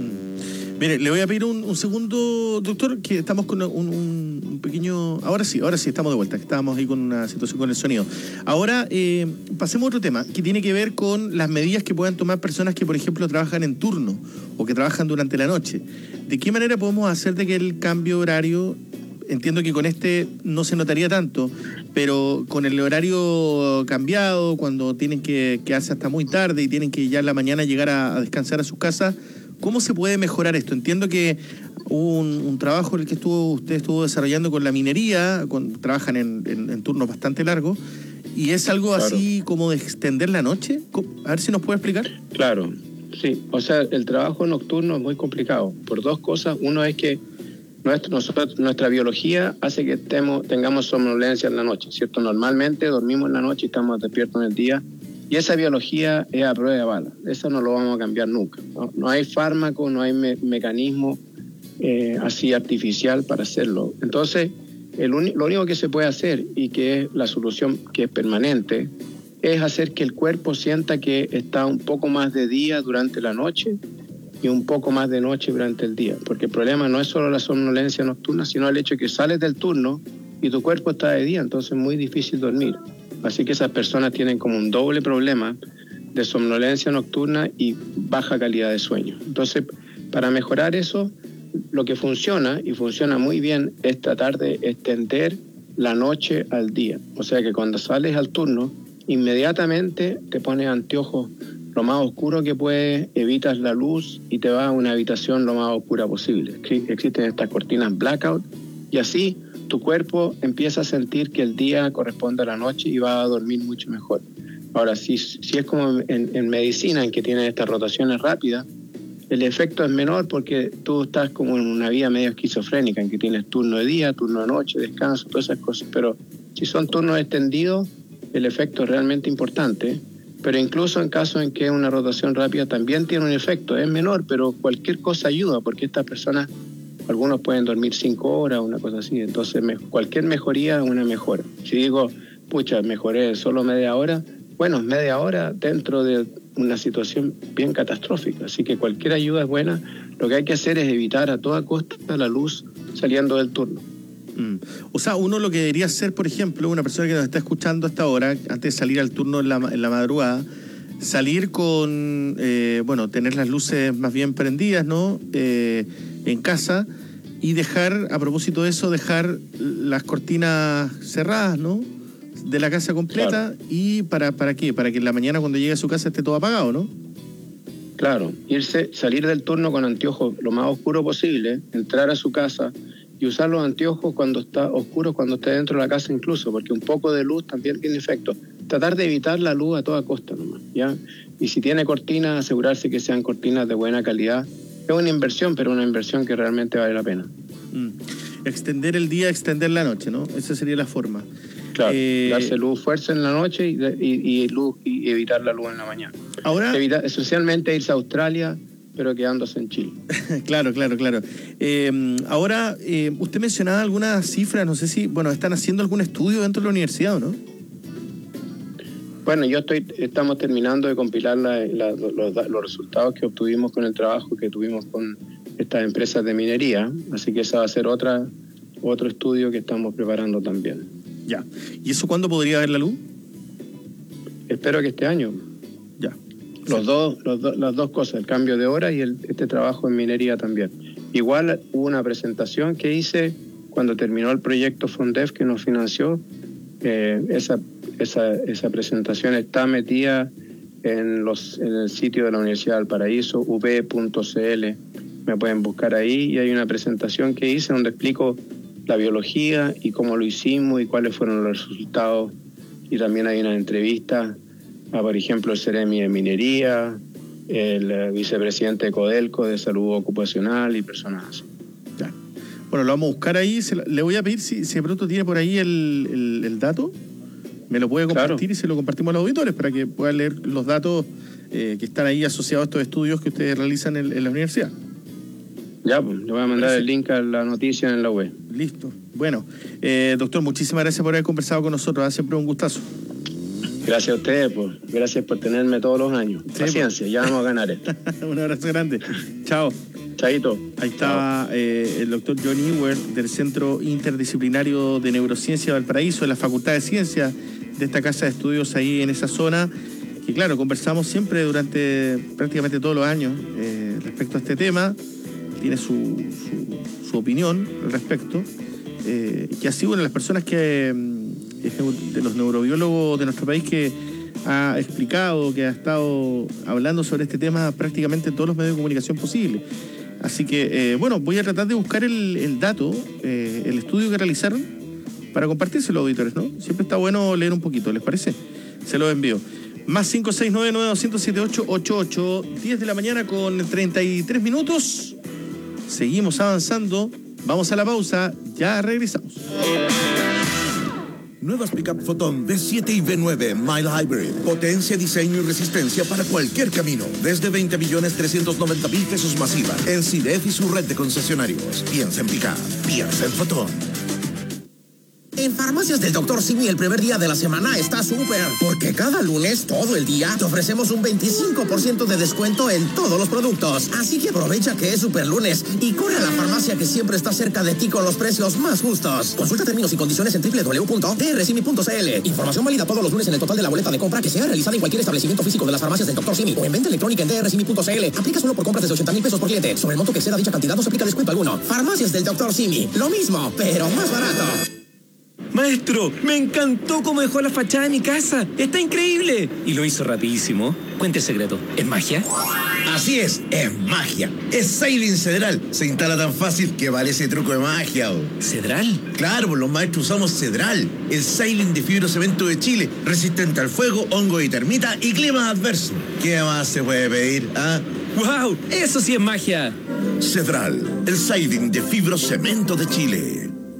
Mire, le voy a pedir un, un segundo, doctor, que estamos con un, un, un pequeño... Ahora sí, ahora sí, estamos de vuelta, que estábamos ahí con una situación con el sonido. Ahora, eh, pasemos a otro tema, que tiene que ver con las medidas que puedan tomar personas que, por ejemplo, trabajan en turno o que trabajan durante la noche. ¿De qué manera podemos hacer de que el cambio horario... Entiendo que con este no se notaría tanto, pero con el horario cambiado, cuando tienen que quedarse hasta muy tarde y tienen que ya en la mañana llegar a, a descansar a sus casas, ¿cómo se puede mejorar esto? Entiendo que hubo un, un trabajo en el que estuvo, usted estuvo desarrollando con la minería, con, trabajan en, en, en turnos bastante largos, y es algo claro. Así como de extender la noche. A ver si nos puede explicar. Claro, sí. O sea, el trabajo nocturno es muy complicado por dos cosas. Uno es que nuestro, nosotros, nuestra biología hace que estemos, tengamos somnolencia en la noche, ¿cierto? Normalmente dormimos en la noche y estamos despiertos en el día. Y esa biología es a prueba de bala. Eso no lo vamos a cambiar nunca. No, no hay fármaco, no hay me mecanismo eh, así artificial para hacerlo. Entonces, el lo único que se puede hacer, y que es la solución que es permanente, es hacer que el cuerpo sienta que está un poco más de día durante la noche y un poco más de noche durante el día. Porque el problema no es solo la somnolencia nocturna, sino el hecho de que sales del turno y tu cuerpo está de día, entonces es muy difícil dormir. Así que esas personas tienen como un doble problema de somnolencia nocturna y baja calidad de sueño. Entonces, para mejorar eso, lo que funciona, y funciona muy bien, es tratar de extender la noche al día. O sea que cuando sales al turno, inmediatamente te pones anteojos lo más oscuro que puedes, evitas la luz y te vas a una habitación lo más oscura posible. Existen estas cortinas blackout y así tu cuerpo empieza a sentir que el día corresponde a la noche y va a dormir mucho mejor. Ahora, si, si es como en, en medicina, en que tienen estas rotaciones rápidas, el efecto es menor porque tú estás como en una vida medio esquizofrénica, en que tienes turno de día, turno de noche, descanso, todas esas cosas. Pero si son turnos extendidos, el efecto es realmente importante. Pero incluso en casos en que una rotación rápida también tiene un efecto, es menor, pero cualquier cosa ayuda, porque estas personas, algunos pueden dormir cinco horas, una cosa así. Entonces, me, cualquier mejoría es una mejora. Si digo, pucha, mejoré solo media hora, bueno, media hora dentro de una situación bien catastrófica. Así que cualquier ayuda es buena. Lo que hay que hacer es evitar a toda costa la luz saliendo del turno. Mm. O sea, uno lo que debería hacer, por ejemplo, una persona que nos está escuchando hasta ahora, antes de salir al turno en la, en la madrugada, salir con, eh, bueno, tener las luces más bien prendidas, ¿no? Eh, en casa, y dejar, a propósito de eso, dejar las cortinas cerradas, ¿no? De la casa completa. Claro. ¿Y para, para qué? Para que en la mañana cuando llegue a su casa esté todo apagado, ¿no? Claro, irse, salir del turno con anteojos lo más oscuro posible, entrar a su casa y usar los anteojos cuando está oscuro, cuando esté dentro de la casa incluso, porque un poco de luz también tiene efecto. Tratar de evitar la luz a toda costa nomás, ¿ya? Y si tiene cortinas, asegurarse que sean cortinas de buena calidad. Es una inversión, pero una inversión que realmente vale la pena. Mm. Extender el día, extender la noche, ¿no? Esa sería la forma. Claro, eh... darse luz, fuerza en la noche y, y, y luz y evitar la luz en la mañana. Ahora, Evita, esencialmente irse a Australia, pero quedándose en Chile. Claro, claro, claro. Eh, ahora, eh, usted mencionaba algunas cifras, no sé si, bueno, están haciendo algún estudio dentro de la universidad, ¿o no? Bueno, yo estoy, estamos terminando de compilar la, la, los, los resultados que obtuvimos con el trabajo que tuvimos con estas empresas de minería, así que esa va a ser otra, otro estudio que estamos preparando también. Ya. ¿Y eso cuándo podría ver la luz? Espero que este año. Ya. Los sí. dos, los do, las dos cosas, el cambio de hora y el, este trabajo en minería también. Igual hubo una presentación que hice cuando terminó el proyecto FONDEF que nos financió. Eh, esa, esa, esa presentación está metida en, los, en el sitio de la Universidad del Paraíso, u b punto c l. Me pueden buscar ahí y hay una presentación que hice donde explico la biología y cómo lo hicimos y cuáles fueron los resultados. Y también hay una entrevista a, por ejemplo, el Ceremi de Minería, el vicepresidente de Codelco de Salud Ocupacional y personas así. Ya. Bueno, lo vamos a buscar ahí. Se, le voy a pedir si, si de pronto tiene por ahí el, el, el dato. Me lo puede compartir. Claro. Y se lo compartimos a los auditores para que puedan leer los datos eh, que están ahí asociados a estos estudios que ustedes realizan en, en la universidad. Ya, pues, le voy a mandar el link a la noticia en la web. Listo. Bueno, eh, doctor, muchísimas gracias por haber conversado con nosotros. Siempre un gustazo. Gracias a ustedes, pues. Gracias por tenerme todos los años. Sí, paciencia, pues. Ya vamos a ganar esto. Un abrazo grande. Chao. Chaito. Ahí estaba eh, el doctor John Ewer del Centro Interdisciplinario de Neurociencia de Valparaíso, de la Facultad de Ciencias de esta casa de estudios ahí en esa zona. Que claro, conversamos siempre durante prácticamente todos los años eh, respecto a este tema. Tiene su, su, su opinión al respecto. Eh, que así, bueno, las personas que, de los neurobiólogos de nuestro país que ha explicado, que ha estado hablando sobre este tema prácticamente en todos los medios de comunicación posibles. Así que, eh, bueno, voy a tratar de buscar el, el dato, eh, el estudio que realizaron para compartírselo, auditores, ¿no? Siempre está bueno leer un poquito, ¿les parece? Se lo envío. Más cinco seis nueve nueve dos cero siete ocho ocho ocho, diez de la mañana con treinta y tres minutos. Seguimos avanzando. Vamos a la pausa. Ya regresamos. Nuevas Pickup Photon V siete y V nueve Mild Hybrid. Potencia, diseño y resistencia para cualquier camino. Desde veinte millones trescientos noventa mil pesos masiva. En C I D E F y su red de concesionarios. Piensa en Pickup. Piensa en Photon. En Farmacias del doctor Simi el primer día de la semana está súper, porque cada lunes, todo el día, te ofrecemos un veinticinco por ciento de descuento en todos los productos. Así que aprovecha que es super lunes y corre a la farmacia que siempre está cerca de ti con los precios más justos. Consulta términos y condiciones en doble u doble u doble u punto d r simi punto c l. Información válida todos los lunes en el total de la boleta de compra que sea realizada en cualquier establecimiento físico de las Farmacias del doctor Simi o en venta electrónica en d r simi punto c l. Aplica solo por compras desde ochenta mil pesos por cliente. Sobre el monto que exceda dicha cantidad no se aplica descuento alguno. Farmacias del doctor Simi. Lo mismo, pero más barato. Maestro, me encantó cómo dejó la fachada de mi casa. Está increíble. Y lo hizo rapidísimo. Cuente el secreto. ¿Es magia? Así es, es magia. Es Siding Cedral. Se instala tan fácil que vale ese truco de magia. ¿O? ¿Cedral? Claro, pues los maestros usamos Cedral. El Siding de fibrocemento de Chile. Resistente al fuego, hongo y termita y clima adverso. ¿Qué más se puede pedir? ¿Ah? ¡Wow! ¡Eso sí es magia! Cedral, el Siding de fibrocemento de Chile.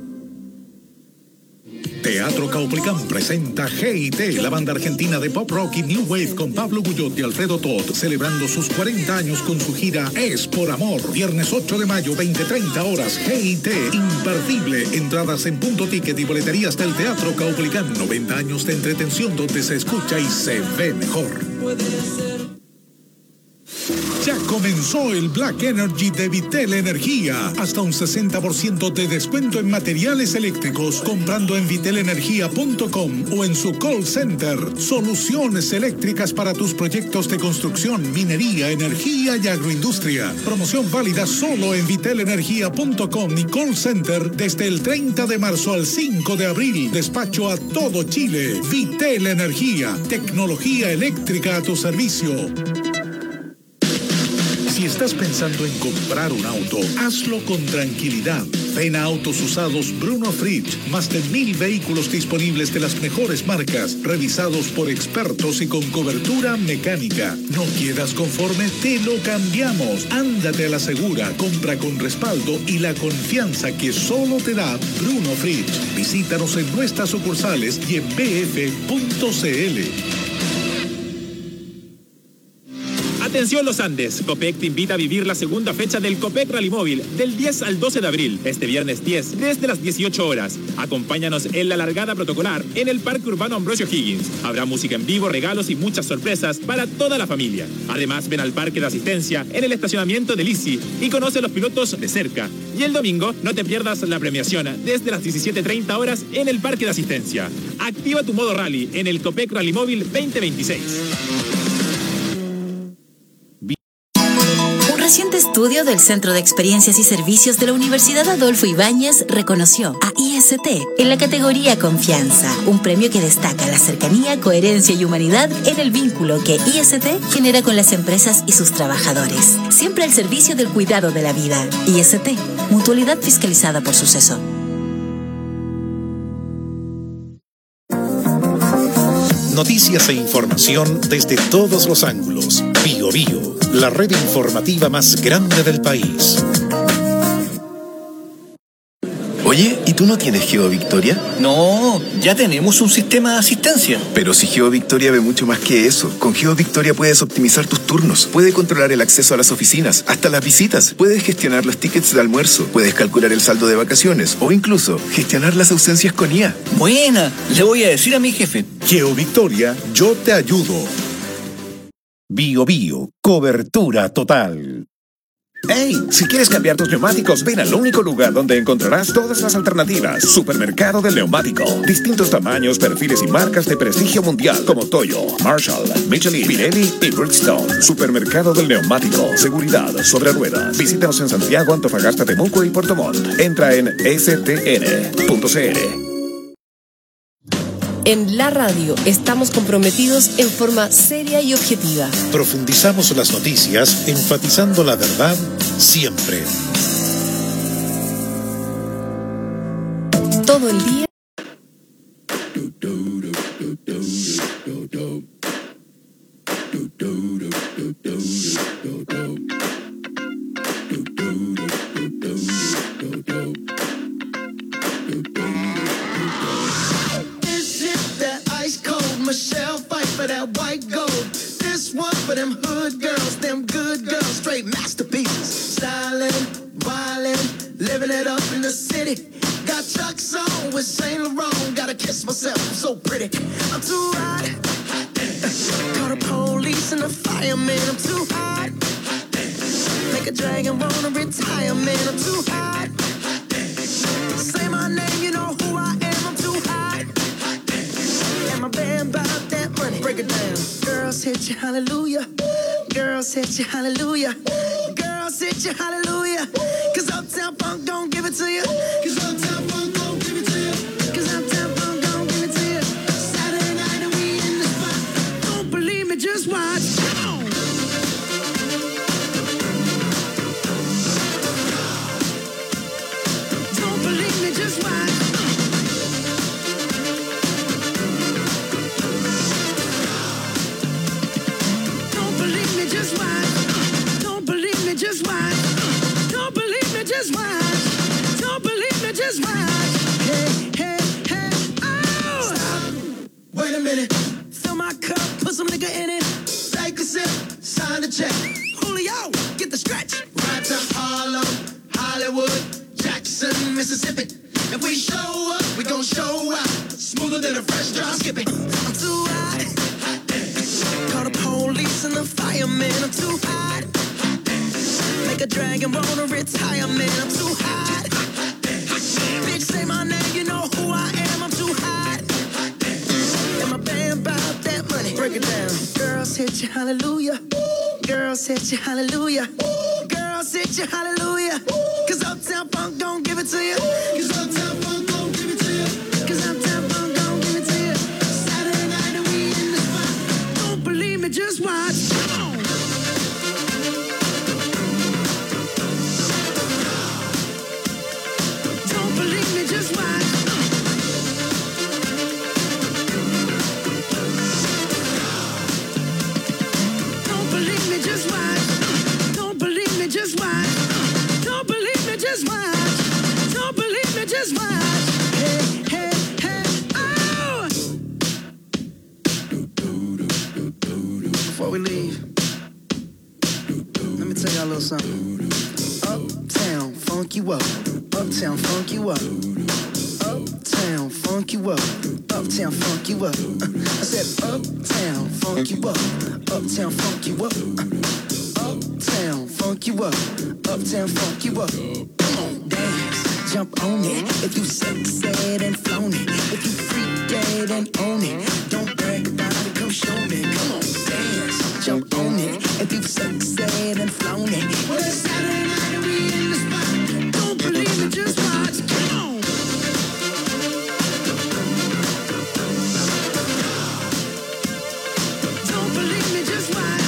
Teatro Caupolicán presenta G I T, la banda argentina de pop rock y new wave con Pablo Guyot y Alfredo Todd, celebrando sus cuarenta años con su gira Es por Amor. Viernes ocho de mayo, veinte treinta horas, G I T, imperdible. Entradas en Punto Ticket y boleterías del Teatro Caupolicán. noventa años de entretención donde se escucha y se ve mejor. Puede ser. Ya comenzó el Black Energy de Vitel Energía. Hasta un sesenta por ciento de descuento en materiales eléctricos comprando en vitel energía punto com o en su call center. Soluciones eléctricas para tus proyectos de construcción, minería, energía y agroindustria. Promoción válida solo en vitel energía punto com y call center desde el treinta de marzo al cinco de abril. Despacho a todo Chile. Vitel Energía. Tecnología eléctrica a tu servicio. Si estás pensando en comprar un auto, hazlo con tranquilidad. Ven a Autos Usados Bruno Fritsch. Más de mil vehículos disponibles de las mejores marcas, revisados por expertos y con cobertura mecánica. ¿No quedas conforme? Te lo cambiamos. Ándate a la segura, compra con respaldo y la confianza que solo te da Bruno Fritsch. Visítanos en nuestras sucursales y en b f punto c l. Atención Los Andes, Copec te invita a vivir la segunda fecha del Copec Rally Móvil del diez al doce de abril, este viernes diez, desde las dieciocho horas. Acompáñanos en la largada protocolar en el Parque Urbano Ambrosio Higgins. Habrá música en vivo, regalos y muchas sorpresas para toda la familia. Además, ven al Parque de Asistencia en el estacionamiento del I C I y conoce a los pilotos de cerca. Y el domingo, no te pierdas la premiación desde las diecisiete treinta horas en el Parque de Asistencia. Activa tu modo rally en el Copec Rally Móvil veinte veintiséis. Un reciente estudio del Centro de Experiencias y Servicios de la Universidad Adolfo Ibáñez reconoció a I S T en la categoría Confianza, un premio que destaca la cercanía, coherencia y humanidad en el vínculo que I S T genera con las empresas y sus trabajadores, siempre al servicio del cuidado de la vida. I S T, mutualidad fiscalizada por Suceso. Noticias e información desde todos los ángulos. Bío Bío, la red informativa más grande del país. Oye, ¿y tú no tienes GeoVictoria? No, ya tenemos un sistema de asistencia. Pero si GeoVictoria ve mucho más que eso. Con GeoVictoria puedes optimizar tus turnos, puedes controlar el acceso a las oficinas, hasta las visitas, puedes gestionar los tickets de almuerzo, puedes calcular el saldo de vacaciones o incluso gestionar las ausencias con I A. Buena, le voy a decir a mi jefe. GeoVictoria, yo te ayudo. Bío Bío, cobertura total. ¡Hey! Si quieres cambiar tus neumáticos, ven al único lugar donde encontrarás todas las alternativas. Supermercado del Neumático. Distintos tamaños, perfiles y marcas de prestigio mundial como Toyo, Marshall, Michelin, Pirelli y Bridgestone. Supermercado del Neumático. Seguridad sobre ruedas. Visítanos en Santiago, Antofagasta, Temuco y Puerto Montt. Entra en s t n punto c l. En la radio estamos comprometidos en forma seria y objetiva. Profundizamos las noticias, enfatizando la verdad siempre. Todo el día. Michelle fight for that white gold. This one for them hood girls, them good girls, straight masterpieces. Styling, wildin', living it up in the city. Got Chuck's on with Saint Laurent. Gotta kiss myself, I'm so pretty. I'm too hot. Call the police and the fireman. I'm too hot. Make a dragon wanna retire, man. I'm too hot. Say my name, you know who I am. I'm too hot. And my band bought that money. Break it down. Girls hit you, hallelujah. Girls hit you, hallelujah. Girls hit you, hallelujah. Cause Uptown Funk don't give it to you. Cause Uptown Funk don't give it to you. Cause Uptown Funk don't give it to you. Saturday night and we in the spot. Don't believe me, just watch. Don't believe me, just watch. Just watch. Don't believe me, just watch. Don't believe me, just watch. Don't believe me, just watch. Hey, hey, hey, oh! Stop. Wait a minute. Fill my cup, put some nigga in it. Take a sip, sign the check. Julio, get the stretch. Right to Harlem, Hollywood, Jackson, Mississippi. If we show up, we gon' show out. Smoother than a fresh drop skipping. I'm too hot. Call the police and the fireman. I'm too hot. make a dragon wanna retire, man. I'm too hot. Bitch, say my name, you know who I am. I'm too hot. And my band about that money. Break it down. Girls hit you, hallelujah. Girls hit you, hallelujah. Girls hit you, hallelujah. Cause Uptown Funk don't give it to you. Cause Uptown Funk don't give it to you. Cause Uptown Funk don't give it to you. Saturday night and we in the spot. Don't believe me, just watch. Come on. Don't believe me, just watch. Don't believe me, just watch. Don't believe me, just watch. Don't believe me, just watch. Don't believe me, just watch. Hey, hey, hey, oh! Before we leave, let me tell y'all a little something. Uptown, funk you up. Uptown, funk you up. Uptown, funk you up. Uptown, funk you up. I said, Uptown, funk you up. Uptown, funk you up. Uptown, funk you up. Uptown, funk you up. Come on, dance, jump on it. If you sexed and flown it. If you freak dead and own it. Don't brag about it, come show me. Come on, dance, jump on it. If you sexed and flown it. Well, it's Saturday night and we in the spot. Don't believe it, just watch. Come on. Don't believe me, just watch.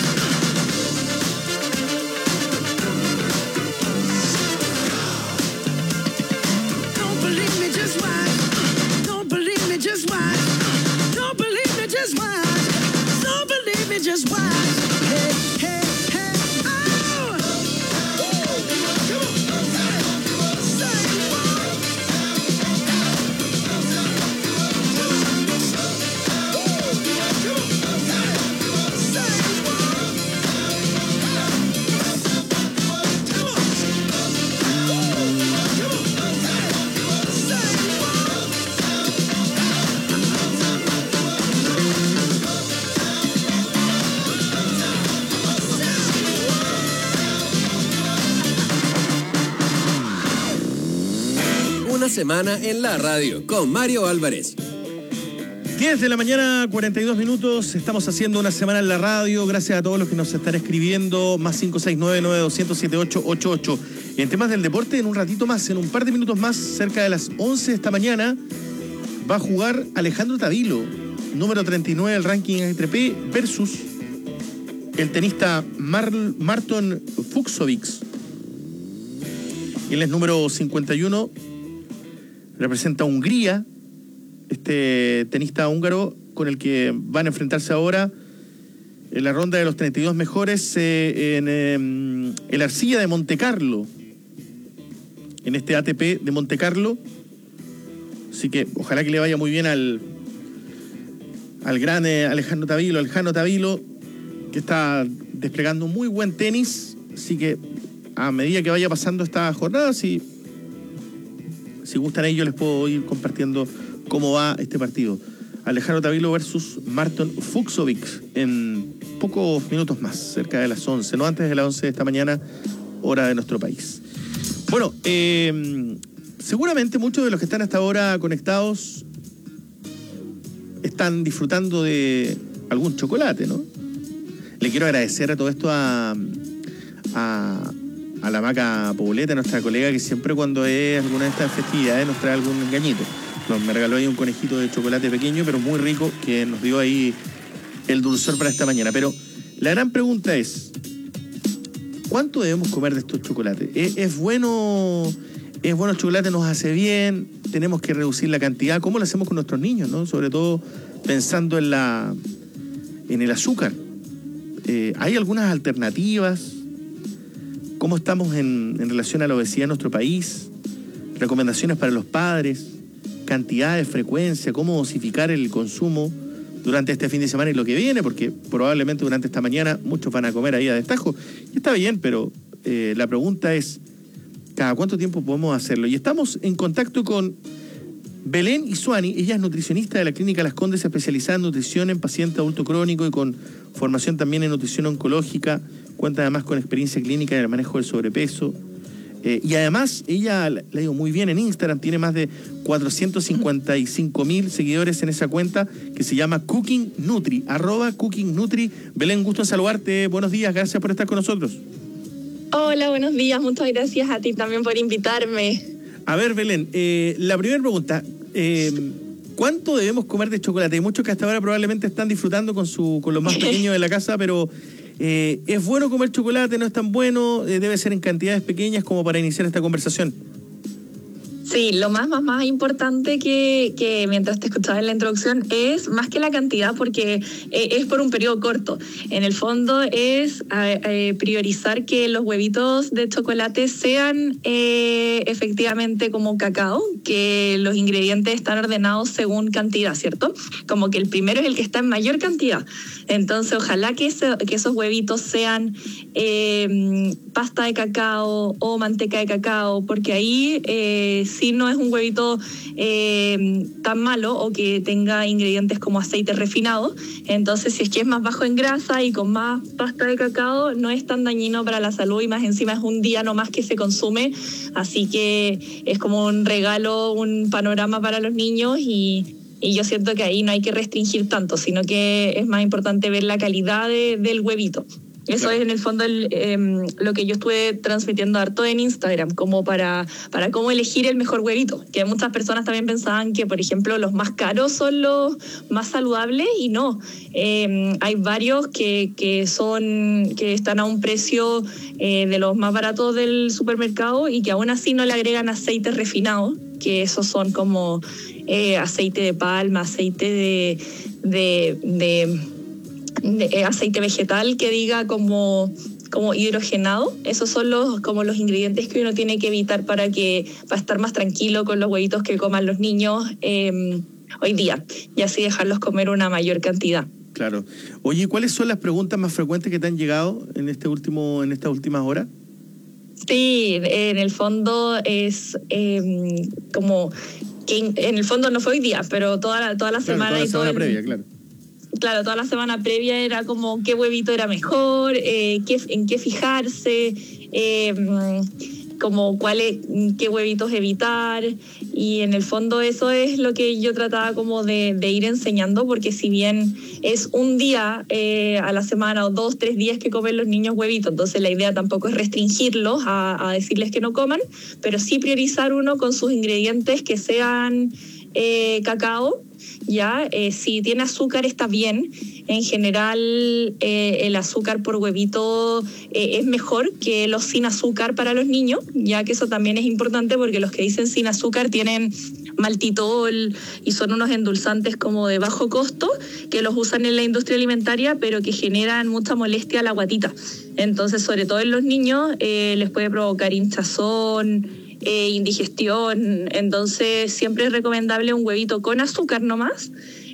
Don't believe me, just watch. Don't believe me, just watch. Don't believe me, just watch. Don't believe me, just watch. Hey, hey, hey, oh! Una semana en la radio con Mario Álvarez. diez de la mañana, cuarenta y dos minutos. Estamos haciendo una semana en la radio. Gracias a todos los que nos están escribiendo. Más cinco seis nueve nueve dos cero siete ocho ocho ocho. En temas del deporte, en un ratito más, en un par de minutos más, cerca de las once de esta mañana, va a jugar Alejandro Tavilo, número treinta y nueve del ranking A T P, versus el tenista Mar Marton Fucsovic. Él es número cincuenta y uno, representa a Hungría, este tenista húngaro con el que van a enfrentarse ahora en la ronda de los treinta y dos mejores eh, en eh, el Arcilla de Montecarlo, en este A T P de Montecarlo. Así que ojalá que le vaya muy bien al al gran eh, Alejandro Tavilo, al Jano Tavilo, que está desplegando muy buen tenis. Así que a medida que vaya pasando esta jornada, si, si gustan ellos, les puedo ir compartiendo cómo va este partido. Alejandro Tavilo versus Marton Fucsovic en pocos minutos más, cerca de las once, no antes de las once de esta mañana, hora de nuestro país. Bueno, eh, seguramente muchos de los que están hasta ahora conectados están disfrutando de algún chocolate, ¿no? Le quiero agradecer a todo esto a, a, a la Maca Poblete, nuestra colega, que siempre cuando es alguna de estas festividades nos trae algún engañito. Nos me regaló ahí un conejito de chocolate pequeño, pero muy rico, que nos dio ahí el dulzor para esta mañana. Pero la gran pregunta es, ¿cuánto debemos comer de estos chocolates? ¿Es, es bueno, es bueno el chocolate, nos hace bien? ¿Tenemos que reducir la cantidad? ¿Cómo lo hacemos con nuestros niños, no? Sobre todo pensando en la en el azúcar. Eh, ¿Hay algunas alternativas? ¿Cómo estamos en, en relación a la obesidad en nuestro país? Recomendaciones para los padres, cantidades, frecuencia, cómo dosificar el consumo durante este fin de semana y lo que viene, porque probablemente durante esta mañana muchos van a comer ahí a destajo. Y está bien, pero eh, la pregunta es, ¿cada cuánto tiempo podemos hacerlo? Y estamos en contacto con Belén Isuani. Ella es nutricionista de la Clínica Las Condes, especializada en nutrición en paciente adulto crónico y con formación también en nutrición oncológica, cuenta además con experiencia clínica en el manejo del sobrepeso. Eh, y además, ella le ha ido muy bien en Instagram, tiene más de cuatrocientos cincuenta y cinco mil seguidores en esa cuenta que se llama Cooking Nutri, arroba Cooking Nutri. Belén, gusto en saludarte, buenos días, gracias por estar con nosotros. Hola, buenos días, muchas gracias a ti también por invitarme. A ver, Belén, eh, la primera pregunta, eh, ¿cuánto debemos comer de chocolate? Hay muchos que hasta ahora probablemente están disfrutando con, su, con los más pequeños de la casa, pero... Eh, ¿es bueno comer chocolate? ¿No es tan bueno? Eh, ¿Debe ser en cantidades pequeñas como para iniciar esta conversación? Sí, lo más, más, más importante que, que mientras te escuchaba en la introducción es más que la cantidad, porque eh, es por un periodo corto. En el fondo es eh, priorizar que los huevitos de chocolate sean eh, efectivamente como cacao, que los ingredientes están ordenados según cantidad, ¿cierto? Como que el primero es el que está en mayor cantidad. Entonces, ojalá que, ese, que esos huevitos sean eh, pasta de cacao o manteca de cacao, porque ahí... Eh, si no es un huevito eh, tan malo o que tenga ingredientes como aceite refinado, entonces si es que es más bajo en grasa y con más pasta de cacao, no es tan dañino para la salud y más encima es un día nomás que se consume, así que es como un regalo, un panorama para los niños y... Y yo siento que ahí no hay que restringir tanto, sino que es más importante ver la calidad de, del huevito. Eso claro. Es en el fondo el, eh, lo que yo estuve transmitiendo harto en Instagram, como para, para cómo elegir el mejor huevito. Que muchas personas también pensaban que, por ejemplo, los más caros son los más saludables y no. Eh, hay varios que, que, son, que están a un precio eh, de los más baratos del supermercado y que aún así no le agregan aceites refinados, que esos son como eh, aceite de palma, aceite de... de, de De aceite vegetal que diga como, como hidrogenado. Esos son los, como los ingredientes que uno tiene que evitar para que para estar más tranquilo con los huevitos que coman los niños eh, hoy día y así dejarlos comer una mayor cantidad. Claro. Oye, ¿cuáles son las preguntas más frecuentes que te han llegado en este último en estas últimas horas? Sí, en el fondo es eh, como que en el fondo no fue hoy día, pero toda la, toda la claro, semana toda la y todo semana el, previa, claro. Claro, toda la semana previa era como qué huevito era mejor, eh, qué, en qué fijarse, eh, como cuáles, qué huevitos evitar, y en el fondo eso es lo que yo trataba como de, de ir enseñando, porque si bien es un día eh, a la semana o dos, tres días que comen los niños huevitos, entonces la idea tampoco es restringirlos a, a decirles que no coman, pero sí priorizar uno con sus ingredientes que sean eh, cacao. Ya, eh, si tiene azúcar está bien. En general, eh, el azúcar por huevito eh, es mejor que los sin azúcar para los niños, ya que eso también es importante porque los que dicen sin azúcar tienen maltitol y son unos endulzantes como de bajo costo que los usan en la industria alimentaria, pero que generan mucha molestia a la guatita. Entonces, sobre todo en los niños, eh, les puede provocar hinchazón, Eh, indigestión, entonces siempre es recomendable un huevito con azúcar nomás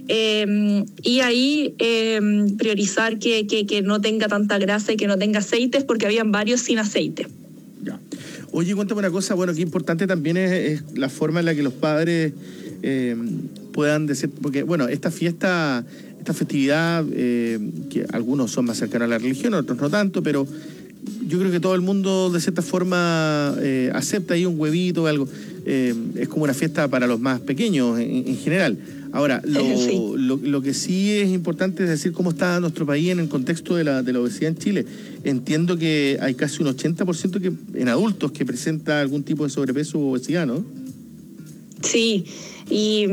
eh, y ahí eh, priorizar que, que, que no tenga tanta grasa y que no tenga aceites porque habían varios sin aceite. Ya. Oye, cuéntame una cosa, bueno, qué importante también es, es la forma en la que los padres eh, puedan decir, porque bueno, esta fiesta, esta festividad, eh, que algunos son más cercanos a la religión, otros no tanto, pero yo creo que todo el mundo de cierta forma eh, acepta ahí un huevito o algo. Eh, es como una fiesta para los más pequeños en, en general. Ahora, lo, sí. lo, lo que sí es importante es decir cómo está nuestro país en el contexto de la, de la obesidad en Chile. Entiendo que hay casi un ochenta por ciento que, en adultos que presenta algún tipo de sobrepeso o obesidad, ¿no? Sí, y,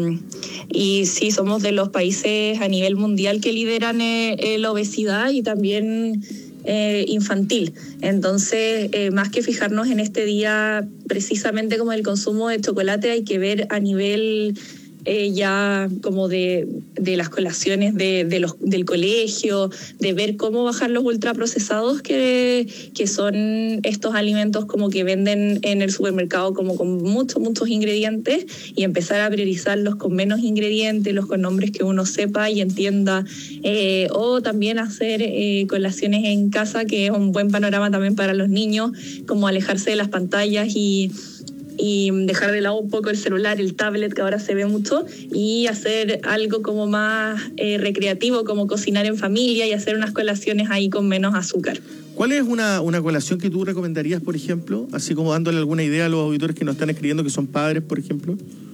y sí, somos de los países a nivel mundial que lideran eh, la obesidad y también... Eh, infantil. Entonces, eh, más que fijarnos en este día precisamente como el consumo de chocolate, hay que ver a nivel eh, ya como de, de las colaciones de, de los, del colegio, de ver cómo bajar los ultraprocesados que, que son estos alimentos como que venden en el supermercado como con muchos, muchos ingredientes y empezar a priorizarlos con menos ingredientes, los con nombres que uno sepa y entienda, eh, o también hacer eh, colaciones en casa, que es un buen panorama también para los niños, como alejarse de las pantallas y y dejar de lado un poco el celular, el tablet que ahora se ve mucho, y hacer algo como más eh, recreativo, como cocinar en familia y hacer unas colaciones ahí con menos azúcar. ¿Cuál es una, una colación que tú recomendarías, por ejemplo? Así como dándole alguna idea a los auditores que nos están escribiendo, que son padres, por ejemplo.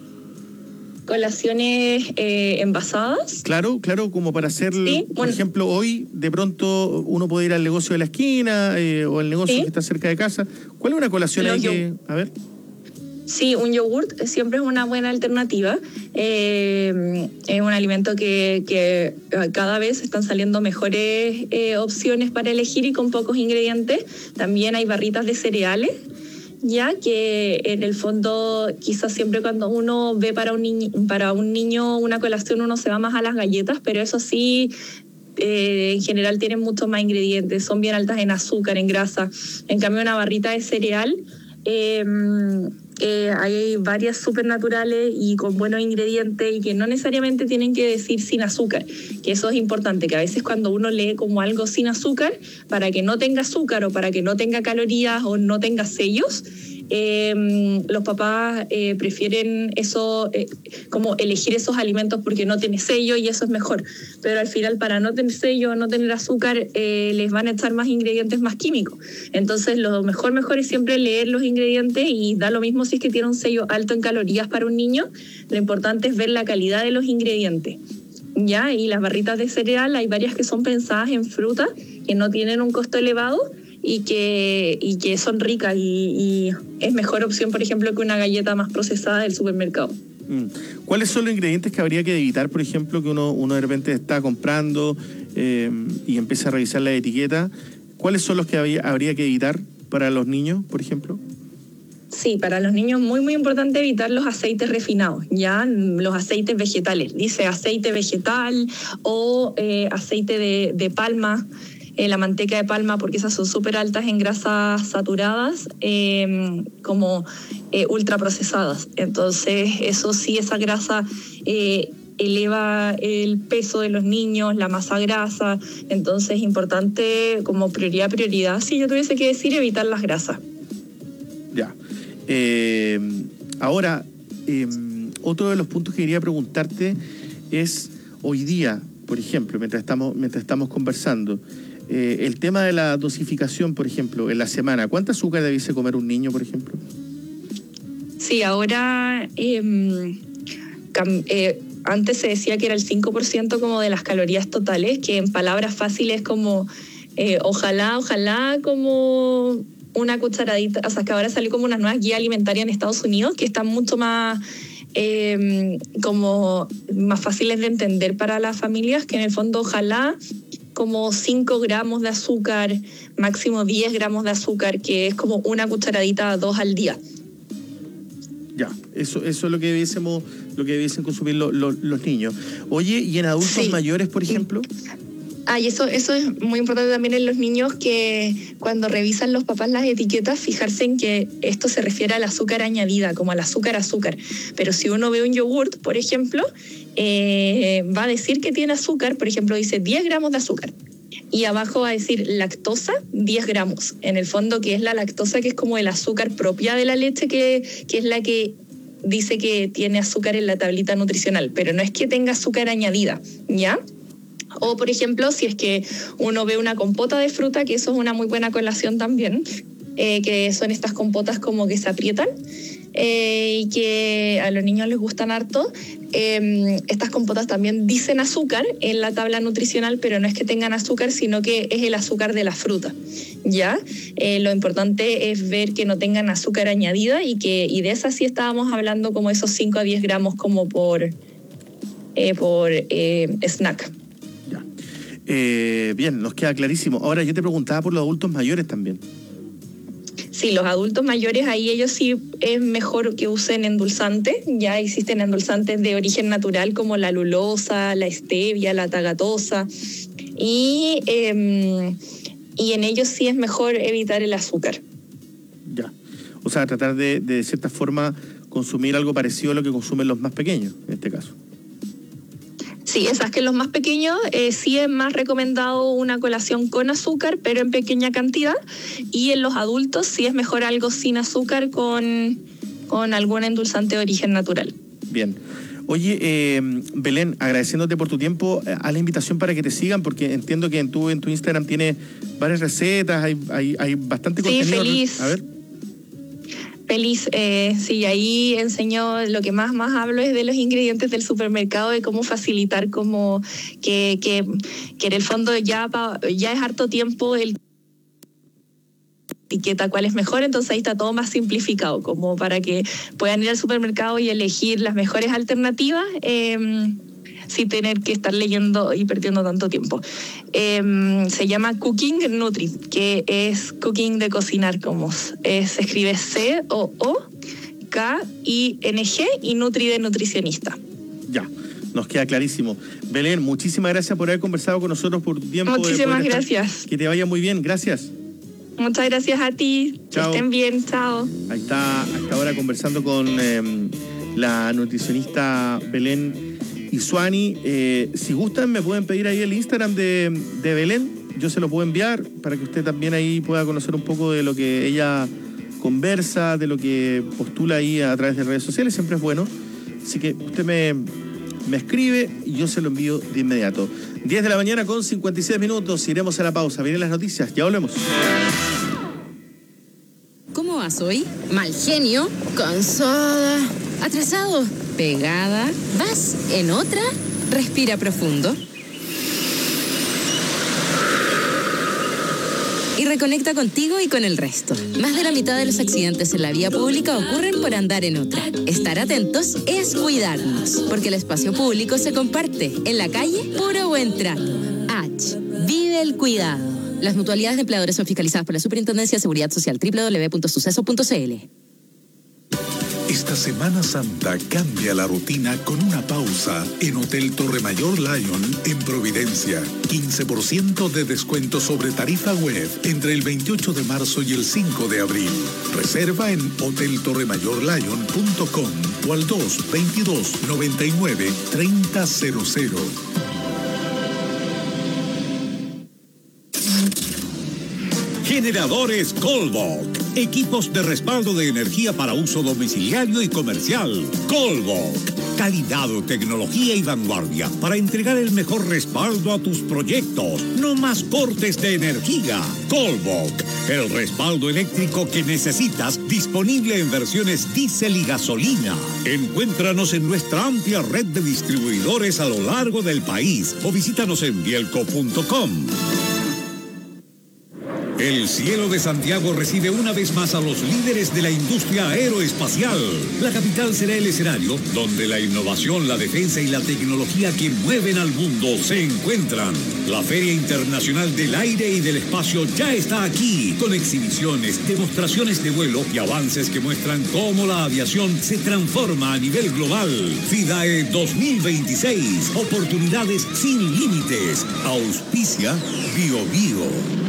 Colaciones eh, envasadas. Claro, claro, como para hacer, sí, por bueno. ejemplo, hoy de pronto uno puede ir al negocio de la esquina eh, o al negocio sí. que está cerca de casa. ¿Cuál es una colación ahí que...? A ver... Sí, un yogurt siempre es una buena alternativa. Eh, es un alimento que, que cada vez están saliendo mejores eh, opciones para elegir y con pocos ingredientes. También hay barritas de cereales, ya que en el fondo quizás siempre cuando uno ve para un niño, para un niño una colación uno se va más a las galletas, pero eso sí... Eh, en general tienen muchos más ingredientes, son bien altas en azúcar, en grasa. En cambio una barrita de cereal... Eh, Eh, hay varias supernaturales y con buenos ingredientes y que no necesariamente tienen que decir sin azúcar, que eso es importante, que a veces cuando uno lee como algo sin azúcar, para que no tenga azúcar o para que no tenga calorías o no tenga sellos, eh, los papás eh, prefieren eso, eh, como elegir esos alimentos porque no tiene sello y eso es mejor, pero al final para no tener sello o no tener azúcar eh, les van a echar más ingredientes más químicos. Entonces lo mejor mejor es siempre leer los ingredientes y da lo mismo si es que tiene un sello alto en calorías para un niño, lo importante es ver la calidad de los ingredientes. Ya, y las barritas de cereal hay varias que son pensadas en fruta, que no tienen un costo elevado y que, y que son ricas y, y es mejor opción, por ejemplo, que una galleta más procesada del supermercado. ¿Cuáles son los ingredientes que habría que evitar, por ejemplo, que uno, uno de repente está comprando eh, y empieza a revisar la etiqueta? ¿Cuáles son los que había, habría que evitar para los niños, por ejemplo? Sí, para los niños es muy, muy importante evitar los aceites refinados, ya los aceites vegetales. Dice aceite vegetal o eh, aceite de, de palma, eh, la manteca de palma, porque esas son súper altas en grasas saturadas, eh, como eh, ultraprocesadas. Entonces, eso sí, esa grasa... Eh, eleva el peso de los niños, la masa grasa, entonces es importante como prioridad, prioridad, si yo tuviese que decir, evitar las grasas. Ya. Eh, ahora, eh, otro de los puntos que quería preguntarte es, hoy día, por ejemplo, mientras estamos, mientras estamos conversando, eh, el tema de la dosificación, por ejemplo, en la semana, ¿cuánta azúcar debiese comer un niño, por ejemplo? Sí, ahora... Eh, cam, eh, Antes se decía que era el cinco por ciento como de las calorías totales, que en palabras fáciles como eh, ojalá, ojalá como una cucharadita, o sea que ahora salió como una nueva guía alimentaria en Estados Unidos que están mucho más eh, como más fáciles de entender para las familias, que en el fondo ojalá como cinco gramos de azúcar, máximo diez gramos de azúcar, que es como una cucharadita, dos al día. Ya, eso, eso es lo que debiésemos, lo que debiesen consumir lo, lo, los niños. Oye, ¿y en adultos sí. mayores, por ejemplo? Ah, y eso, eso es muy importante también en los niños, que cuando revisan los papás las etiquetas, fijarse en que esto se refiere al azúcar añadida, como al azúcar azúcar. Pero si uno ve un yogurt, por ejemplo, eh, va a decir que tiene azúcar, por ejemplo, dice diez gramos de azúcar. Y abajo va a decir lactosa, diez gramos. En el fondo, que es la lactosa, que es como el azúcar propia de la leche, que, que es la que dice que tiene azúcar en la tablita nutricional, pero no es que tenga azúcar añadida, ¿ya? O, por ejemplo, si es que uno ve una compota de fruta, que eso es una muy buena colación también, eh, que son estas compotas como que se aprietan, eh, y que a los niños les gustan harto. Eh, estas compotas también dicen azúcar en la tabla nutricional, pero no es que tengan azúcar, sino que es el azúcar de la fruta, ¿ya? Eh, lo importante es ver que no tengan azúcar añadida y que y de esas sí estábamos hablando como esos cinco a diez gramos como por, eh, por eh, snack. Ya. Eh, bien, nos queda clarísimo. Ahora yo te preguntaba por los adultos mayores también. Sí, los adultos mayores, ahí ellos sí es mejor que usen endulzantes. Ya existen endulzantes de origen natural como la lulosa, la stevia, la tagatosa. Y, eh, y en ellos sí es mejor evitar el azúcar. Ya. O sea, tratar de, de cierta forma, consumir algo parecido a lo que consumen los más pequeños, en este caso. Sí, esas que los más pequeños eh, sí es más recomendado una colación con azúcar, pero en pequeña cantidad. Y en los adultos sí es mejor algo sin azúcar con, con algún endulzante de origen natural. Bien. Oye, eh, Belén, agradeciéndote por tu tiempo, eh, a la invitación para que te sigan, porque entiendo que en tu, en tu Instagram tienes varias recetas, hay, hay, hay bastante Sí, contenido. feliz. A ver. Feliz, eh, sí, ahí enseño, lo que más, más hablo es de los ingredientes del supermercado, de cómo facilitar, como que, que, que en el fondo ya, pa, ya es harto tiempo el etiqueta cuál es mejor, entonces ahí está todo más simplificado, como para que puedan ir al supermercado y elegir las mejores alternativas eh, sin tener que estar leyendo y perdiendo tanto tiempo. Eh, se llama Cooking Nutri, que es cooking de cocinar, como es, se escribe C O O K I N G y Nutri de nutricionista. Ya, nos queda clarísimo. Belén, muchísimas gracias por haber conversado con nosotros, por tu tiempo. Muchísimas gracias. Que te vaya muy bien, gracias. Muchas gracias a ti. Chao. Que estén bien, chao. Ahí está, hasta ahora conversando con eh, la nutricionista Belén Isuani. Eh, si gustan, me pueden pedir ahí el Instagram de, de Belén. Yo se lo puedo enviar para que usted también ahí pueda conocer un poco de lo que ella conversa, de lo que postula ahí a través de redes sociales. Siempre es bueno. Así que usted me, me escribe y yo se lo envío de inmediato. diez de la mañana con cincuenta y seis minutos. Iremos a la pausa. Vienen las noticias. Ya volvemos. ¿Cómo vas hoy? Mal genio, cansada, atrasado, pegada. ¿Vas en otra? Respira profundo. Y reconecta contigo y con el resto. Más de la mitad de los accidentes en la vía pública ocurren por andar en otra. Estar atentos es cuidarnos, porque el espacio público se comparte. En la calle, puro buen trato. H. Vive el cuidado. Las mutualidades de empleadores son fiscalizadas por la Superintendencia de Seguridad Social, doble u doble u doble u punto suceso punto c l. Esta Semana Santa cambia la rutina con una pausa en Hotel Torre Mayor Lion en Providencia. quince por ciento de descuento sobre tarifa web entre el veintiocho de marzo y el cinco de abril. Reserva en hotel torre mayor lion punto com o al dos veintidós noventa y nueve treinta cero cero. Generadores Colbok. Equipos de respaldo de energía para uso domiciliario y comercial. Colbok. Calidad, tecnología y vanguardia para entregar el mejor respaldo a tus proyectos. No más cortes de energía. Colbok. El respaldo eléctrico que necesitas, disponible en versiones diésel y gasolina. Encuéntranos en nuestra amplia red de distribuidores a lo largo del país o visítanos en bielco punto com. El cielo de Santiago recibe una vez más a los líderes de la industria aeroespacial. La capital será el escenario donde la innovación, la defensa y la tecnología que mueven al mundo se encuentran. La Feria Internacional del Aire y del Espacio ya está aquí, con exhibiciones, demostraciones de vuelo y avances que muestran cómo la aviación se transforma a nivel global. FIDAE dos mil veintiséis, oportunidades sin límites. Auspicia Bio Bio.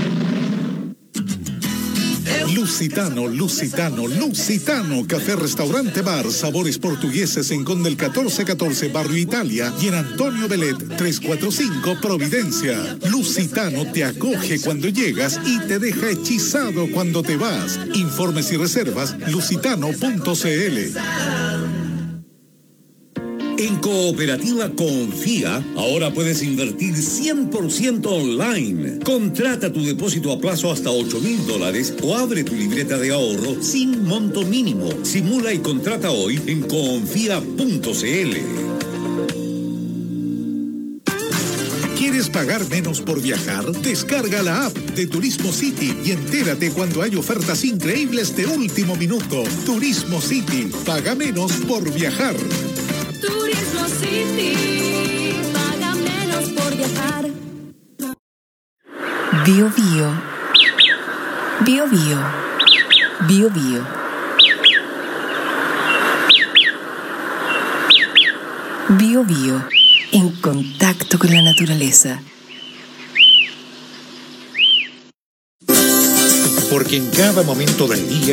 Lusitano, Lusitano, Lusitano, café, restaurante, bar, sabores portugueses en Condel catorce catorce, Barrio Italia y en Antonio Belet trescientos cuarenta y cinco, Providencia. Lusitano te acoge cuando llegas y te deja hechizado cuando te vas. Informes y reservas, lusitano punto c l. En Cooperativa Confía, ahora puedes invertir cien por ciento online. Contrata tu depósito a plazo hasta ocho mil dólares o abre tu libreta de ahorro sin monto mínimo. Simula y contrata hoy en confía punto c l. ¿Quieres pagar menos por viajar? Descarga la app de Turismo City y entérate cuando hay ofertas increíbles de último minuto. Turismo City, paga menos por viajar. Turismo City, paga menos por viajar. Bio Bio. Bio Bio. Bio Bio. Bio Bio. En contacto con la naturaleza. Porque en cada momento del día